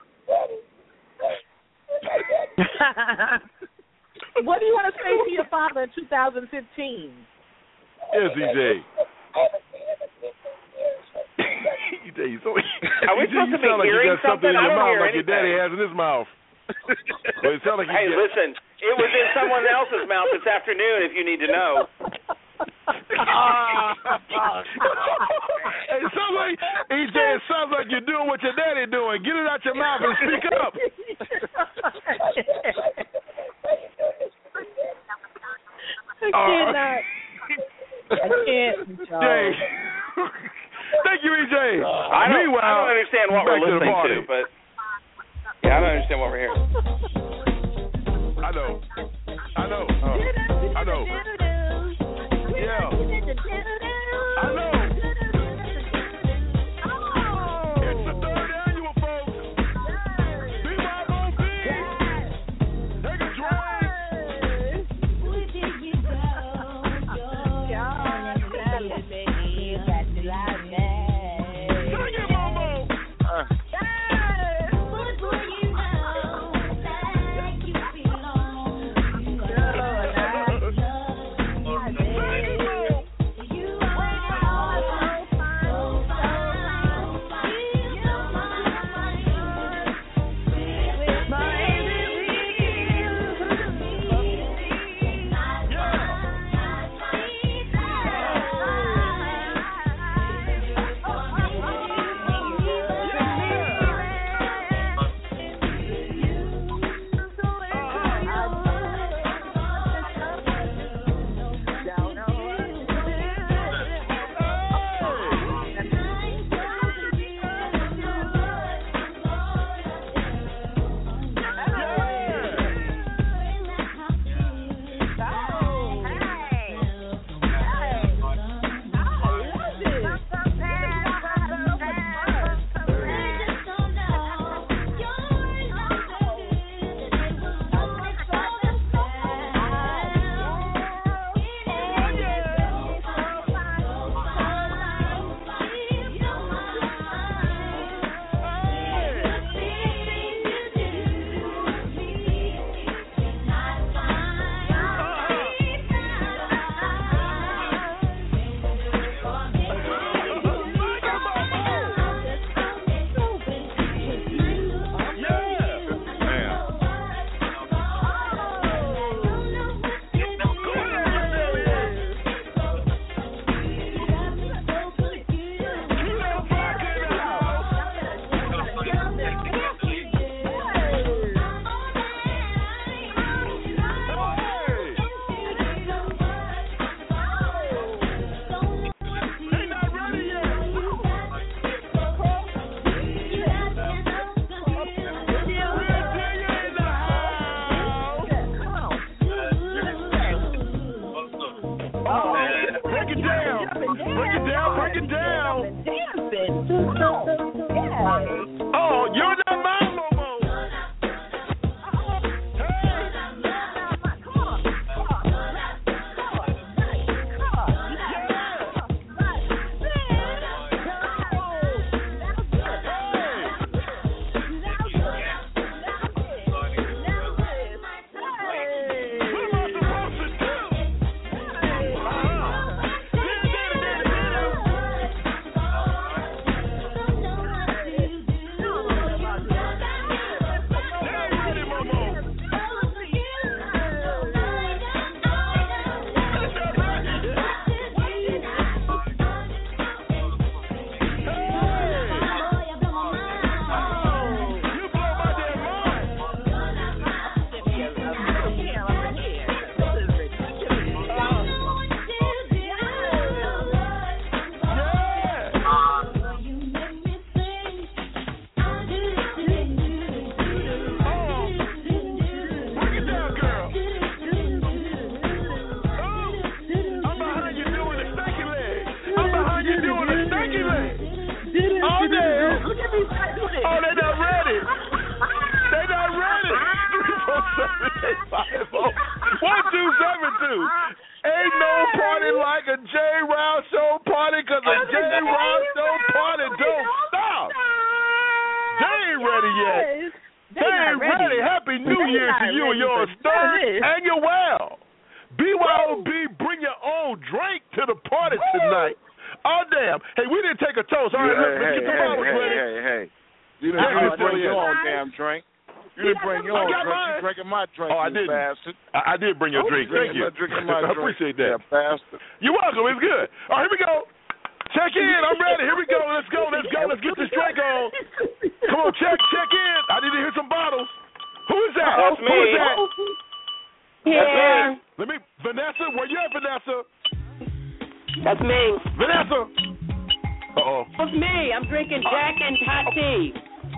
What do you want to say to your father in two thousand fifteen? Yes, E J. E J, you so. Are we E J, supposed you to be sound like you hearing got something something? in I your don't mouth hear like your daddy anything. has in his mouth. Well, it sounds like you Hey, get- listen, it was in someone else's mouth this afternoon, if you need to know. It sounds like E J. It sounds like you're doing what your daddy doing. Get it out your mouth and speak up. I cannot. I can't. Jay. Thank you, E J. I don't, Meanwhile, I don't understand what back we're to the listening party. to, but yeah, I don't understand what we're hearing. I know. I know. Uh, I know. Yeah. I know. It's the third annual, folks. B Y O B. Take a drink. Sing it, Momo. Break it down, break it down. Dancing. Oh, you're not my Momo. One, two, seven, two. Ain't no party like a J. Rouse Show party, because a J. Rouse Show party don't stop. They ain't ready yet. They ain't ready. Happy New Year to you and yours. Third and your well. B Y O B, bring your own drink to the party tonight. Oh, damn. Hey, we didn't take a toast. All right, let's, let's get the bottles ready. Hey, hey, hey. You didn't bring your own damn drink. You didn't bring your own drink. You drinking my drink, oh, I you didn't. bastard. I, I did bring your drink. Thank you. Drinking my I drink. appreciate that. Yeah, bastard. You're welcome. It's good. All right, here we go. Check in. I'm ready. Here we go. Let's go. Let's go. Let's get this drink on. Come on, check. Check in. I need to hear some bottles. Who is that? That's me. Who is that? Yeah. That's me. Let me. Vanessa, where you at, Vanessa? That's me. Vanessa. Uh-oh. That's me. I'm drinking Jack and hot tea.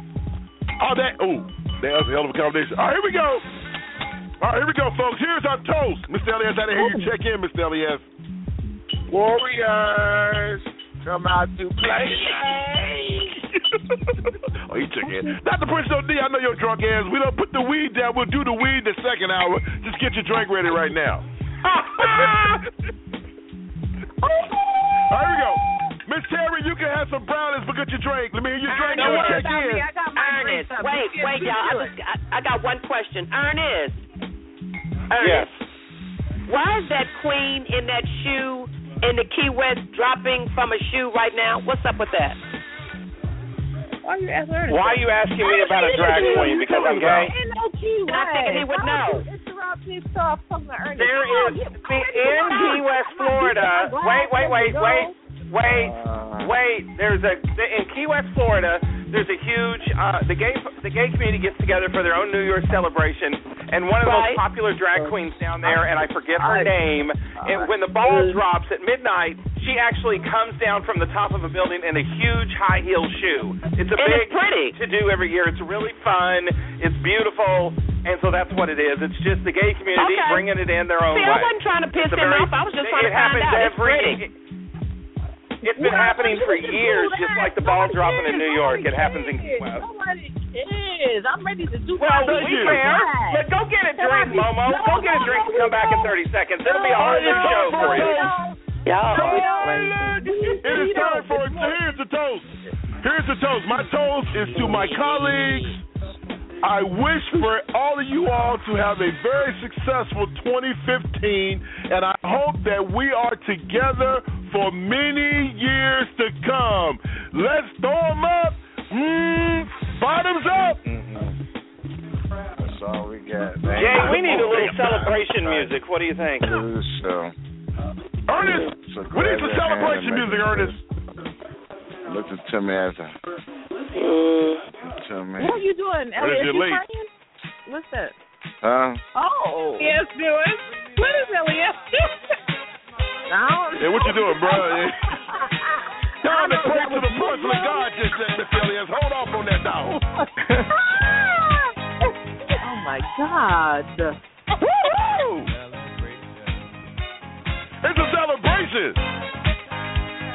Oh, that. Ooh. That's a hell of a combination. All right, here we go. All right, here we go, folks. Here's our toast. Mister Elias, I didn't hear you check in, Mister Elias. Warriors, come out to play. Oh, he check in. Doctor Prince D, I know your drunk ass. We don't put the weed down. We'll do the weed the second hour. Just get your drink ready right now. All right, here we go. Miss Terry, you can have some brownies, but get your drink. Let me hear your drink. No, check in. Ernest, wait, wait, y'all. I, just, I, I got one question. Ernest. Yes. Ernest. Why is that queen in that shoe in the Key West dropping from a shoe right now? What's up with that? Why are you asking Ernest? Why are you asking me about a drag queen? Because I'm gay? In no Key West. I figured he would know. There is, in Key West, Florida. Wait, wait, wait, wait. Wait, wait. There's a in Key West, Florida. There's a huge uh, the gay the gay community gets together for their own New Year's celebration, and one of the right. most popular drag queens down there, and I forget her name. And when the ball drops at midnight, she actually comes down from the top of a building in a huge high heel shoe. It's a and big it's pretty to do every year. It's really fun. It's beautiful. And so that's what it is. It's just the gay community okay. bringing it in their own See, way. I wasn't trying to piss it's him very, off. I was just trying it to find out. Every, it's pretty. it, It's been happening for years, just like the ball dropping in New York. It happens in Key West. Nobody is. I'm ready to do Well, something. we fair. But go get a drink, Momo. Go get a drink and come back in thirty seconds. It'll be a whole new show for you. It is time for it. Here's the toast. Here's the toast. My toast is to my colleagues. I wish for all of you all to have a very successful twenty fifteen, and I hope that we are together for many years to come. Let's throw them up. Mm, bottoms up. Mm-hmm. That's all we got, man. Jay, we need a little celebration music. What do you think? Ernest, we need some celebration music, Ernest. Listen to me as a... To me. What are you doing, Elliot? You praying? What's that? Huh? Oh. Yes, doing. What is Elliot? Hey, what you doing, bro? Time to pray to the porcelain God just said, Miss Elias. Hold off on that now. Oh, my God. Woo-hoo! It's a celebration.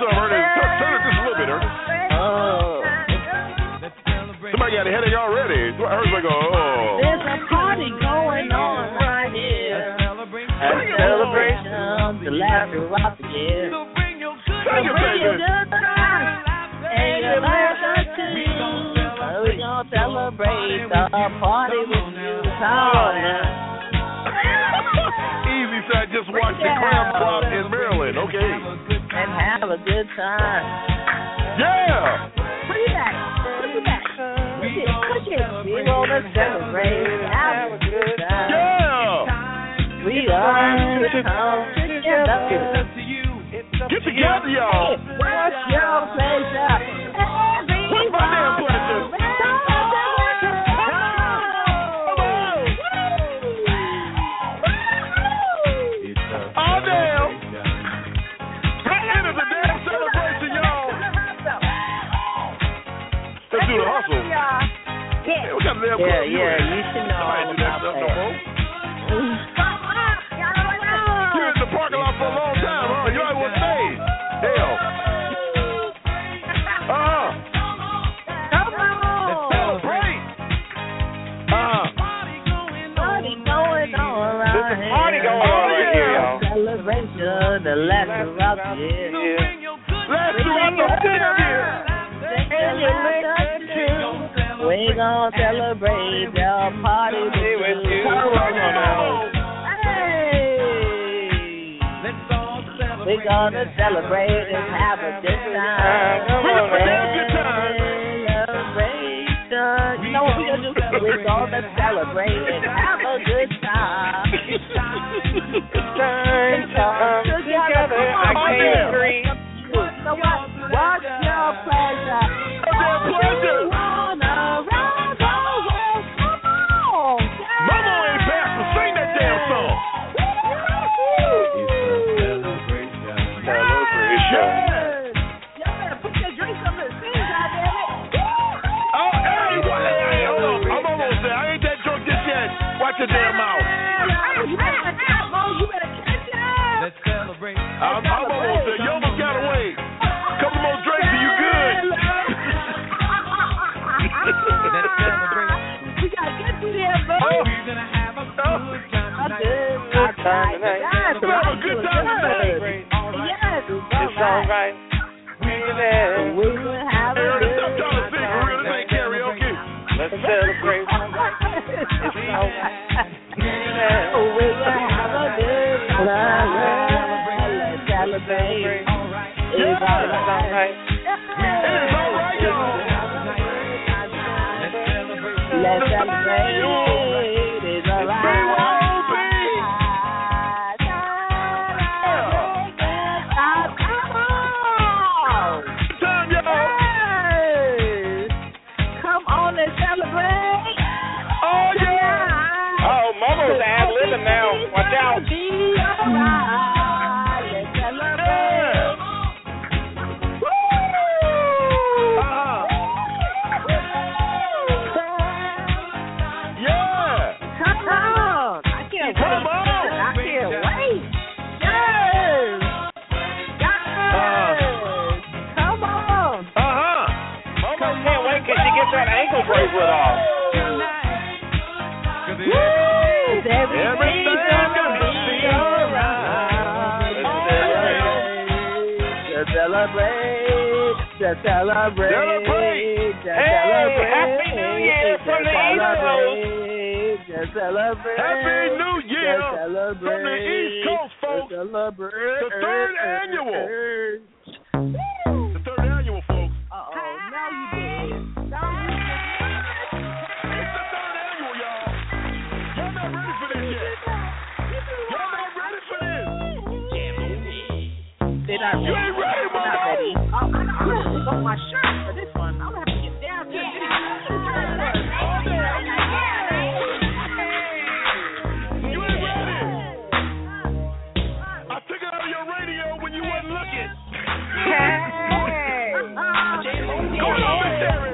some, Ernest. Turn, turn it just a little bit, Ernest. Oh. Somebody got a headache already. Ernest like, oh. There's a party going on right here. A celebration to last throughout the year. So bring your good times and your laughter too. We're gonna celebrate the party with you. Oh, now. Easy side, just watch the crowd drop in Maryland. Okay. And have a good time. Yeah. Put it back. Put it back. Push it. Push it. We're gonna celebrate. Have a good time. Yeah. We are to come together. Get together, y'all. What's your pleasure? What's my damn pleasure? Oh, damn. It is a damn celebration, y'all. Let's do the hustle. Yeah, what kind of damn yeah, club you yeah, in? you should know Somebody all do that about stuff that. no more. You in the parking lot for a long time, huh? You might want to stay. Hell. Uh-huh. Come on. Let's celebrate. Uh-huh. Party going on right There's a party going on right here, y'all. Celebration the last throughout the year. Last throughout the damn year. We're gonna celebrate the party with you. Come on. We're gonna celebrate and have a good time. Celebration. You know what we're gonna do? We're gonna celebrate and have a good time. Turn together. I can't agree. So what? What's your pleasure? What's your pleasure? Wanna rock the world? Come on. Mama ain't passed to sing that damn song. Celebration. Y'all better put your drinks up and sing, goddammit. Oh, hey, what? Hey, hold on. I'm almost there. I ain't that drunk just yet. Watch your damn mouth. You better catch up. Let's celebrate. I'm, I'm almost there. You almost got away. Couple more drinks and you good. Let's celebrate. We gotta get to there, bro. We're gonna have a good time A tonight. good time tonight. Yes, We're having a good time tonight. Yes, It's all right. We're there. we will have a Hey, good stop trying to sing for real. This ain't karaoke. Let's celebrate. It's all right. We will have a good time. Let's celebrate. It's all right. It's all right, y'all. Let's celebrate. It's all right. Time, y'all. Come on and celebrate. Oh, yeah. Oh, Momo's ad-libbing now. Watch out. Be all right. Let's celebrate. Uh-huh. Yeah. Come on. I can't Come wait. on. I can't wait. Yes. Yes. Come on. Uh-huh. Momo can't wait till she gets that ankle bracelet off. Woo! Everything's Everything's gonna gonna be be alright. To celebrate, to celebrate, Celebrate. to Hey, celebrate. Happy New Year from the East Coast. To celebrate. Happy New Year to celebrate, from the East Coast, folks. To celebrate. The third annual. The third annual, folks. Uh-oh, now you did. Now you did. It's the third annual, y'all. Y'all not ready for this yet. Y'all not ready for this. They're not You ready. ain't ready, They're not Momo. ready. Oh, I'm gonna put on my shirt for this one. I'm gonna have to get down to it. You ain't ready. I took it out of your radio when you wasn't looking. Go on, Miss Terry.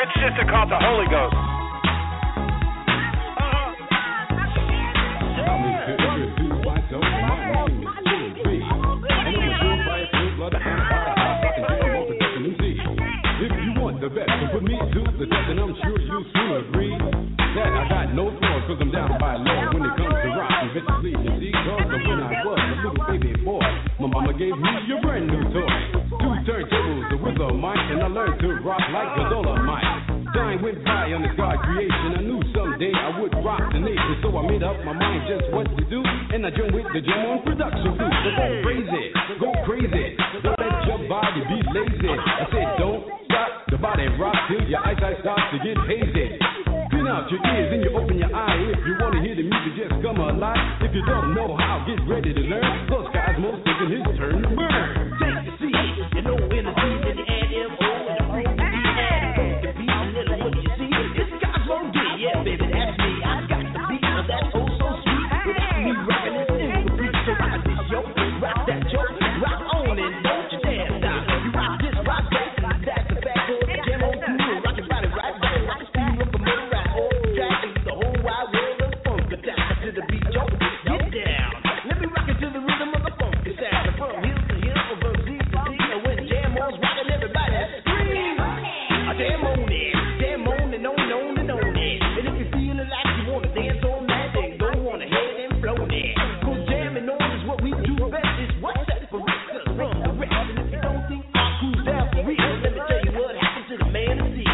sister called the Holy Ghost. If you want the best, then put me to the test, and I'm sure you'll soon agree that I got no flaws, cause I'm down by law when it comes to rockin' viciously. You see, cause when I was a little baby boy, my mama gave me a brand new toy. Two turntables with a mic, and I learned to rock like a Dolomite. Time went by on this God creation. I knew someday I would rock the nation, so I made up my mind just what to do, and I joined with the Jam On production crew. So go crazy, go crazy, don't let your body be lazy. I said don't stop, the body rock till your eyesight starts to get hazy. Spin out your ears and you open your eye. If you want to hear the music, just come alive. If you don't know how, get ready to learn. Those guys most taking his turn to burn. Take the seat, you know when the D's in the N M O and the free D and the beat a little what you see. It's Cosmo D, yeah baby, that's me. I got the beat, but that's oh so sweet. Without me rocking this in the beat, so rock this yo, rock that yo, rock on and don't you dare stop. You rock this, rock that, and that's the fact. Jam on through, rock your body right back. Like a steam locomotive ride all the track, and the whole wide world of funk attack. To the beat, yo, get down. Let me rock it to the rhythm of the funky sound. From hill to hill, from Z to Z, and when Jam On's rocking, everybody scream. I jam on it, jam on and on and on and on it. And if you're feeling like you wanna dance on that, then go on ahead and flow it. Cause jamming on is what we do best. It's what separates us from the rest. And if you don't think our crew's down for real, let me tell you what happened to the man of steel.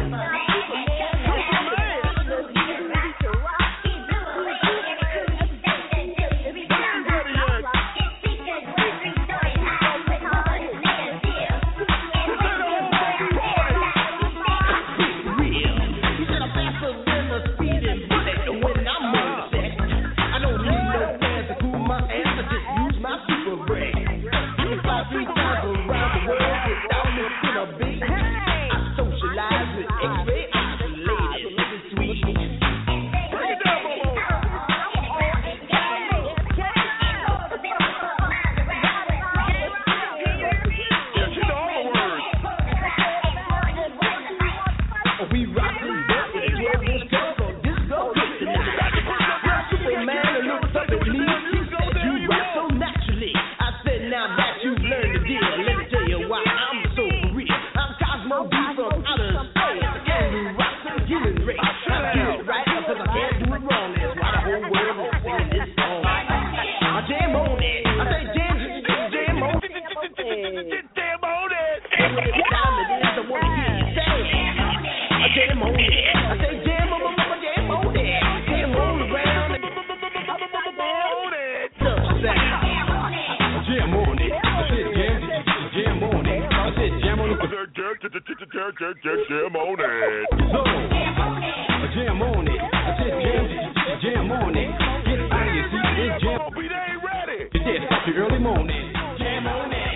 Jam on it. So, jam on it. I said jam, jam on it. Get out of your seat and jam. We ain't ready. It's there, stop your early morning. Jam on it.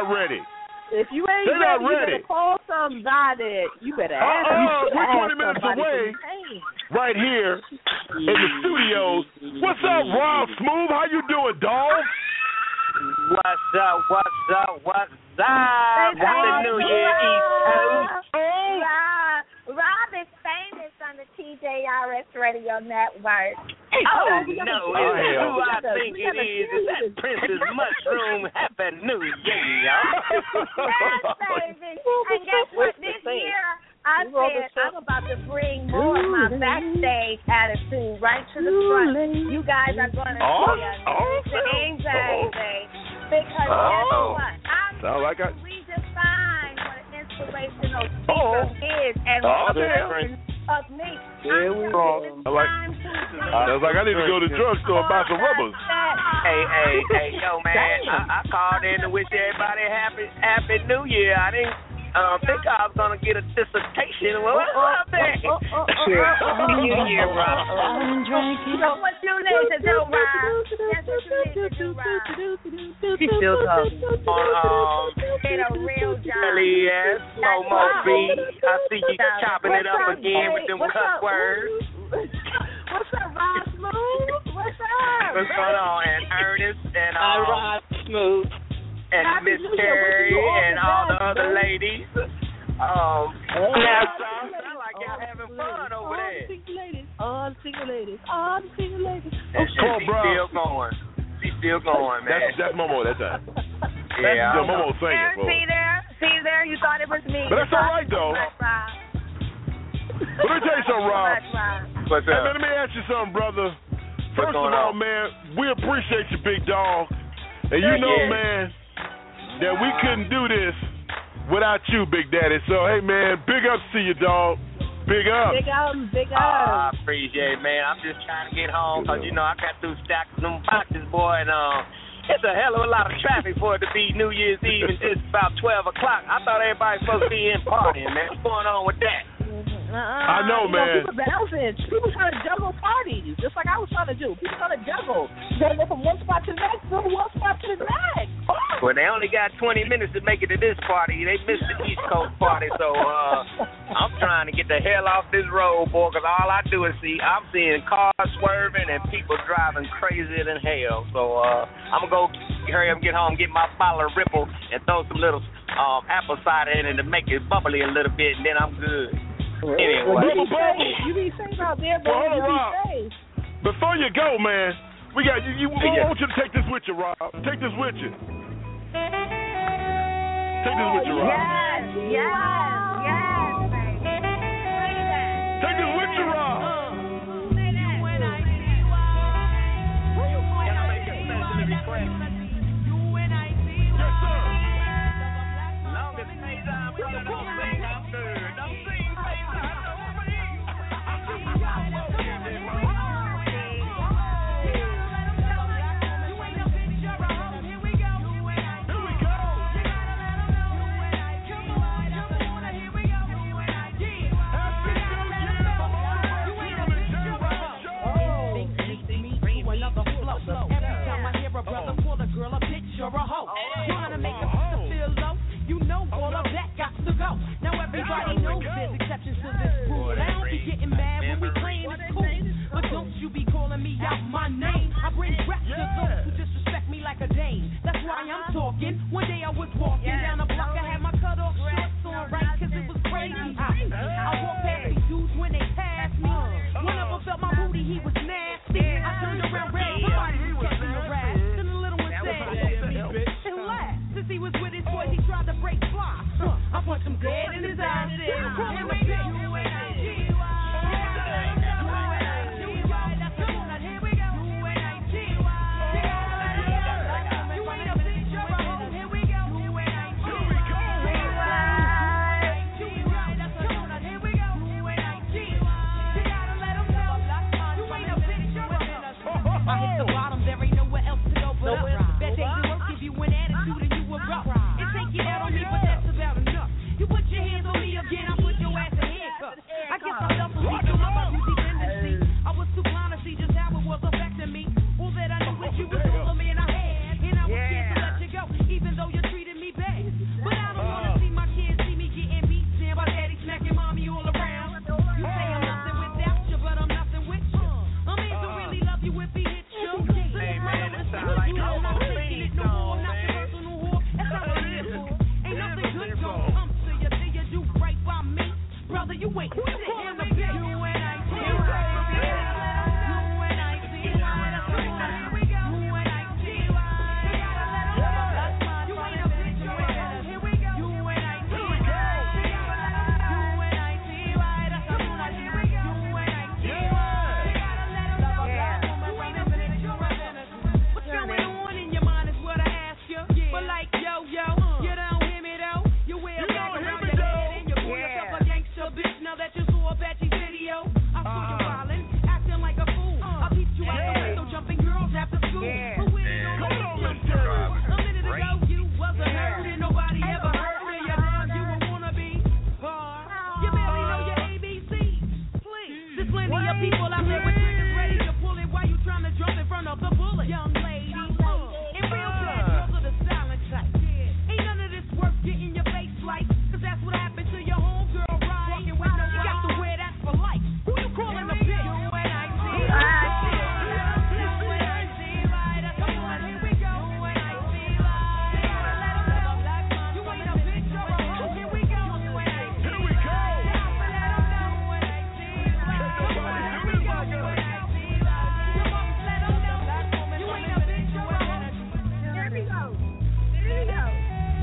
not ready. If you ain't They're not ready, ready. you better call somebody. You better ask. Uh-uh. You We're ask twenty minutes somebody away, to pay. right here in the studios. What's up, Rob Smooth? How you doing, dog? What's up? What's up? What's up? Happy New Year, East Coast. Rob, Rob is famous on the T J R S Radio Network. Oh, no, it's who I think it is. It's that Princess Mushroom. Happy New Year, y'all. Yes, baby. And guess what? This year, I said I'm about to bring more of my backstage attitude right to the front. You guys are going to Oh, see us. oh, The anxiety. Because Oh. guess what? I'm Sound like I- redefine what an inspirational speaker Oh. is and Oh, what damn. version of me. Here we go. I like, sounds like I need to go to the drugstore and buy some rubbers. Hey, hey, hey, yo, man. I, I called in to wish everybody happy, happy New Year. I didn't um, think I was going to get a dissertation. Well, what's up there? Happy New Year, Rob. You know what you need to do, Rob? That's what you need to do, Rob. She's still talking. Um, Get a real job. Kelly S, Momo B. I see you chopping it up again with them What's cuss up? words. What's up, Rob Smooth? What's up? What's going on? And Ernest and um, I ride smooth. and Happy Miss New Year. What Carrie you doing and all the today, other man? ladies. Um, Oh. now, sound like y'all having fun over there. Single ladies, all the single ladies, all the single ladies. And, Come on, and she's bro. still going. She's still going, man. That's, that's Momo that time. Yeah, That's I know. Momo singing, There, folks. see there? See there? You thought it was me. But that's You all thought right, it was though. Rob. But let me tell you something, Rob. What's Hey, up? man, let me ask you something, brother. First of going all, on? man, we appreciate you, big dog. And you know, Yeah. man, that we couldn't do this without you, Big Daddy. So, hey, man, big ups to you, dog. Big ups. Big up, big Oh, up. I appreciate it, man. I'm just trying to get home because, you know, I got through stacking them boxes, boy, and um, it's a hell of a lot of traffic for it to be New Year's Eve and just about twelve o'clock. I thought everybody was supposed to be in partying, man. What's going on with that? Uh-uh. I know, you man. Know, people bouncing. People trying to juggle parties, just like I was trying to do. People trying to juggle. You gotta go from one spot to the next, from one spot to the next. Oh. Well, they only got twenty minutes to make it to this party. They missed the East Coast party, so uh, I'm trying to get the hell off this road, boy, because all I do is see, I'm seeing cars swerving and people driving crazier than hell. So uh, I'm going to go hurry up and get home, get my bottle of Ripple, and throw some little um, apple cider in it to make it bubbly a little bit, and then I'm good. Anyway. Well, you be safe. You be safe out there, Well, hold baby. You on, be Rob. safe. Before you go, man, we got you. you Yeah. I want you to take this with you, Rob. Take this with you. Take this with you, Rob. Yes, yes, yes, baby. Take this with you, Rob. You're a hoe. Trying to make a sister feel low. You know all of that got to go. Now everybody knows there's exceptions to this rule. I don't be getting mad when we playing it cool. But don't you be calling me out my name. I bring rap to those who disrespect me like a dame. That's why I'm talking. One day I was walking down the block. I had my cut off shorts on right because it was crazy hot. I walked past these dudes when they passed me. One of them felt my booty, he was nasty. I turned around, ran, somebody was catching the rat. Then the little one said, and laughed. Since he was with his boys, he tried to break fly. Huh. I punched him dead in his eyes. I'm calling the bitch. I hit the bottom, there ain't nowhere else to go but up. Bet they do work, give you an attitude and you a rough. It take you out on me, but that's about enough. You put your hands on me again, I put your ass in handcuffs. I guess I felt so weak to my beauty tendency. I was too blind to see just how it was affecting me. All that I knew was you was all the man I had, and I was scared to let you go, even though you treated me bad. you wait and sit on the bitch. You and I see why. You and I see why. Here we go. You and I see why. You ain't a bitch, you ain't a. Here we go. You and I see why. You and I see why. That's how soon as here we go. You and I see why. You ain't a bitch, you ain't a. What's going on in your mind is what I ask you. But like yo yo, you don't hear me though. You wear a bag around your head and you pull yourself a gangster bitch. Now that you saw Apache's video, I saw you wildin', acting like a fool. I peeped you out the window, jumping girls after school. But when you don't know you a minute ago you was a nerd and nobody ever heard of you. Now you a wannabe. You barely know your A B Cs. Please, there's plenty of people out there with triggers ready to pull it while you trying to jump in front of the bullet. Young lady, in real bad girls are the silent type. Ain't none of this worth getting your face like, cause that's what happened to your homegirl, right? Walking with no, you got to wear that for life. Who you calling a bitch? You and I see, I see, you and I see, right? That's the one. Here we go. You and I see, right? You gotta let 'em know. You ain't a bitch, you're a hoe. Here we go. You and I see, here we go. You gotta let 'em know. You and I see, right? Here we go. You and I see, right? You must let 'em know. You ain't a bitch, you're a hoe. Here we go. Here we go.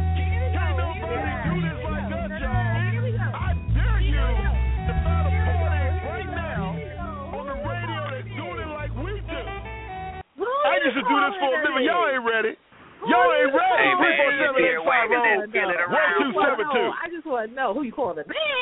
I used to do this for a living. Y'all ain't ready. Y'all ain't ready. Hey, three four man, seven you're eight five waving zero that skillet one around. two seven two. I just want to know who you calling.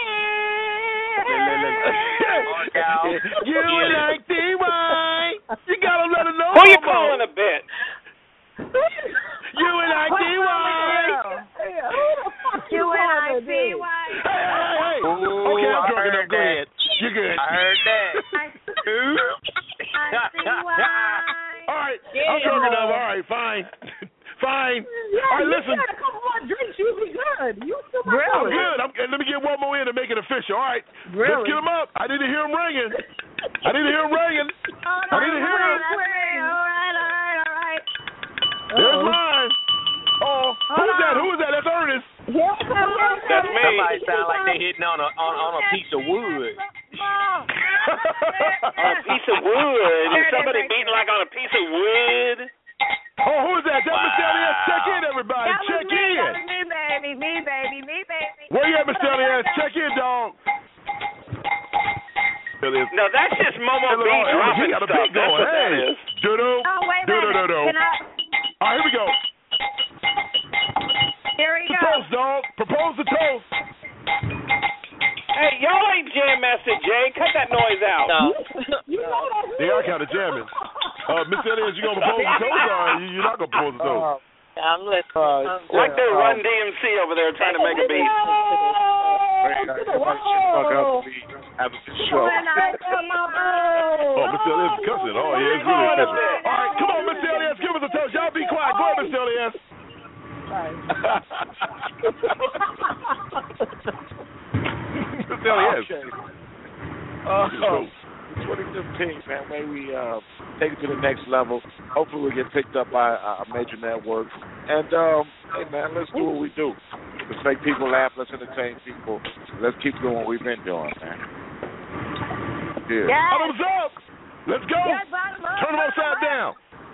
You like D Y. You gotta let her know. Who you calling a bitch? You and I D Y. You and I see why. Hey, hey, hey. Okay, I'm drunk enough. Go ahead. You're good. I heard that. I see why. All right, I'm drunk enough. All right, fine. Fine. Yeah, All right, you listen. got a couple more drinks, you'll be good. You still my I'm girl. good. I'm, let me get one more in to make it official. All right, Really? let's get him up. I need to hear him ringing. I need to hear him ringing. I need to hear him. All right, all right, all right. There's mine. Oh, who's that? Who is that? That's Ernest. That's me. Somebody sound like they hitting on a on, on a piece of wood. On a piece of wood. Is somebody beating like on a piece of wood? Oh, who is that? That's Miss Elias. Check in, everybody. That was Check me, in. that was me, baby, me, baby, me, baby. Where you at, Miss Elias? Check in, dog. No, that's just Momo B dropping He got a stuff. beat That's going. what that Hey. is. Do-do. Oh, wait a Do-do, minute. do-do. Can I? All right, here we go. Here we The go. toast, dog. Propose the toast. Hey, y'all ain't Jam Master Jay. Cut that noise out. No. You know that. They are kind of jamming. Uh, Miss Elias, you going to propose the toast or you- you're not going to propose the toast? I'm listening. Uh, Like they're Run D M C over there trying to make a beat. Whoa. Have a good show. When I come Oh, Miss Elias is cussing. Oh, yeah, it's really official. All right, come on, Miss Elias, give us a toast. Y'all be quiet. Go ahead, Miss Elias. Miss Elias. Okay. Uh, twenty fifteen, man, may we uh, take it to the next level. Hopefully we get picked up by a major network. And, um, hey, man, let's do what we do. Let's make people laugh. Let's entertain people. Let's keep doing what we've been doing, man. Yeah. Yes. Bottoms up. Let's go. Yes, bottom up, Turn them upside down.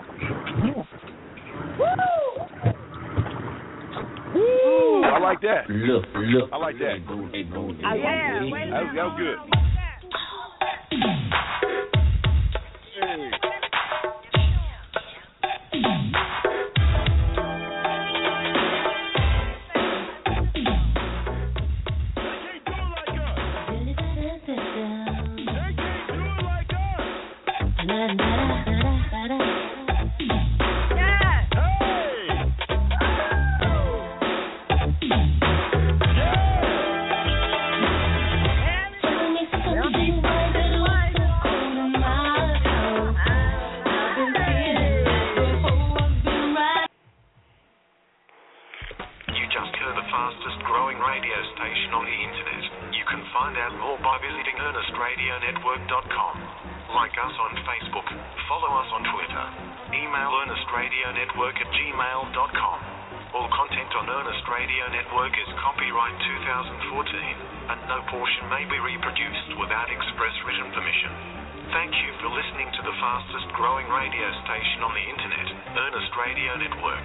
Woo! I like that. Look, look. I like that. Oh, yeah, wait a That was, minute. that was good. Hey. fastest growing radio station on the internet. You can find out more by visiting ernest radio network dot com. Like us on Facebook, follow us on Twitter, email ernest radio network at gmail dot com. All content on Ernest Radio Network is copyright two thousand fourteen, and no portion may be reproduced without express written permission. Thank you for listening to the fastest growing radio station on the internet, Ernest Radio Network.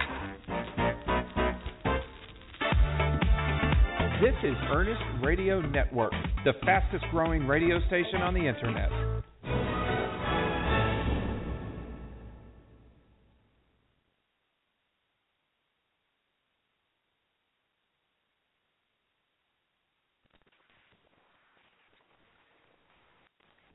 This is Ernest Radio Network, the fastest growing radio station on the internet.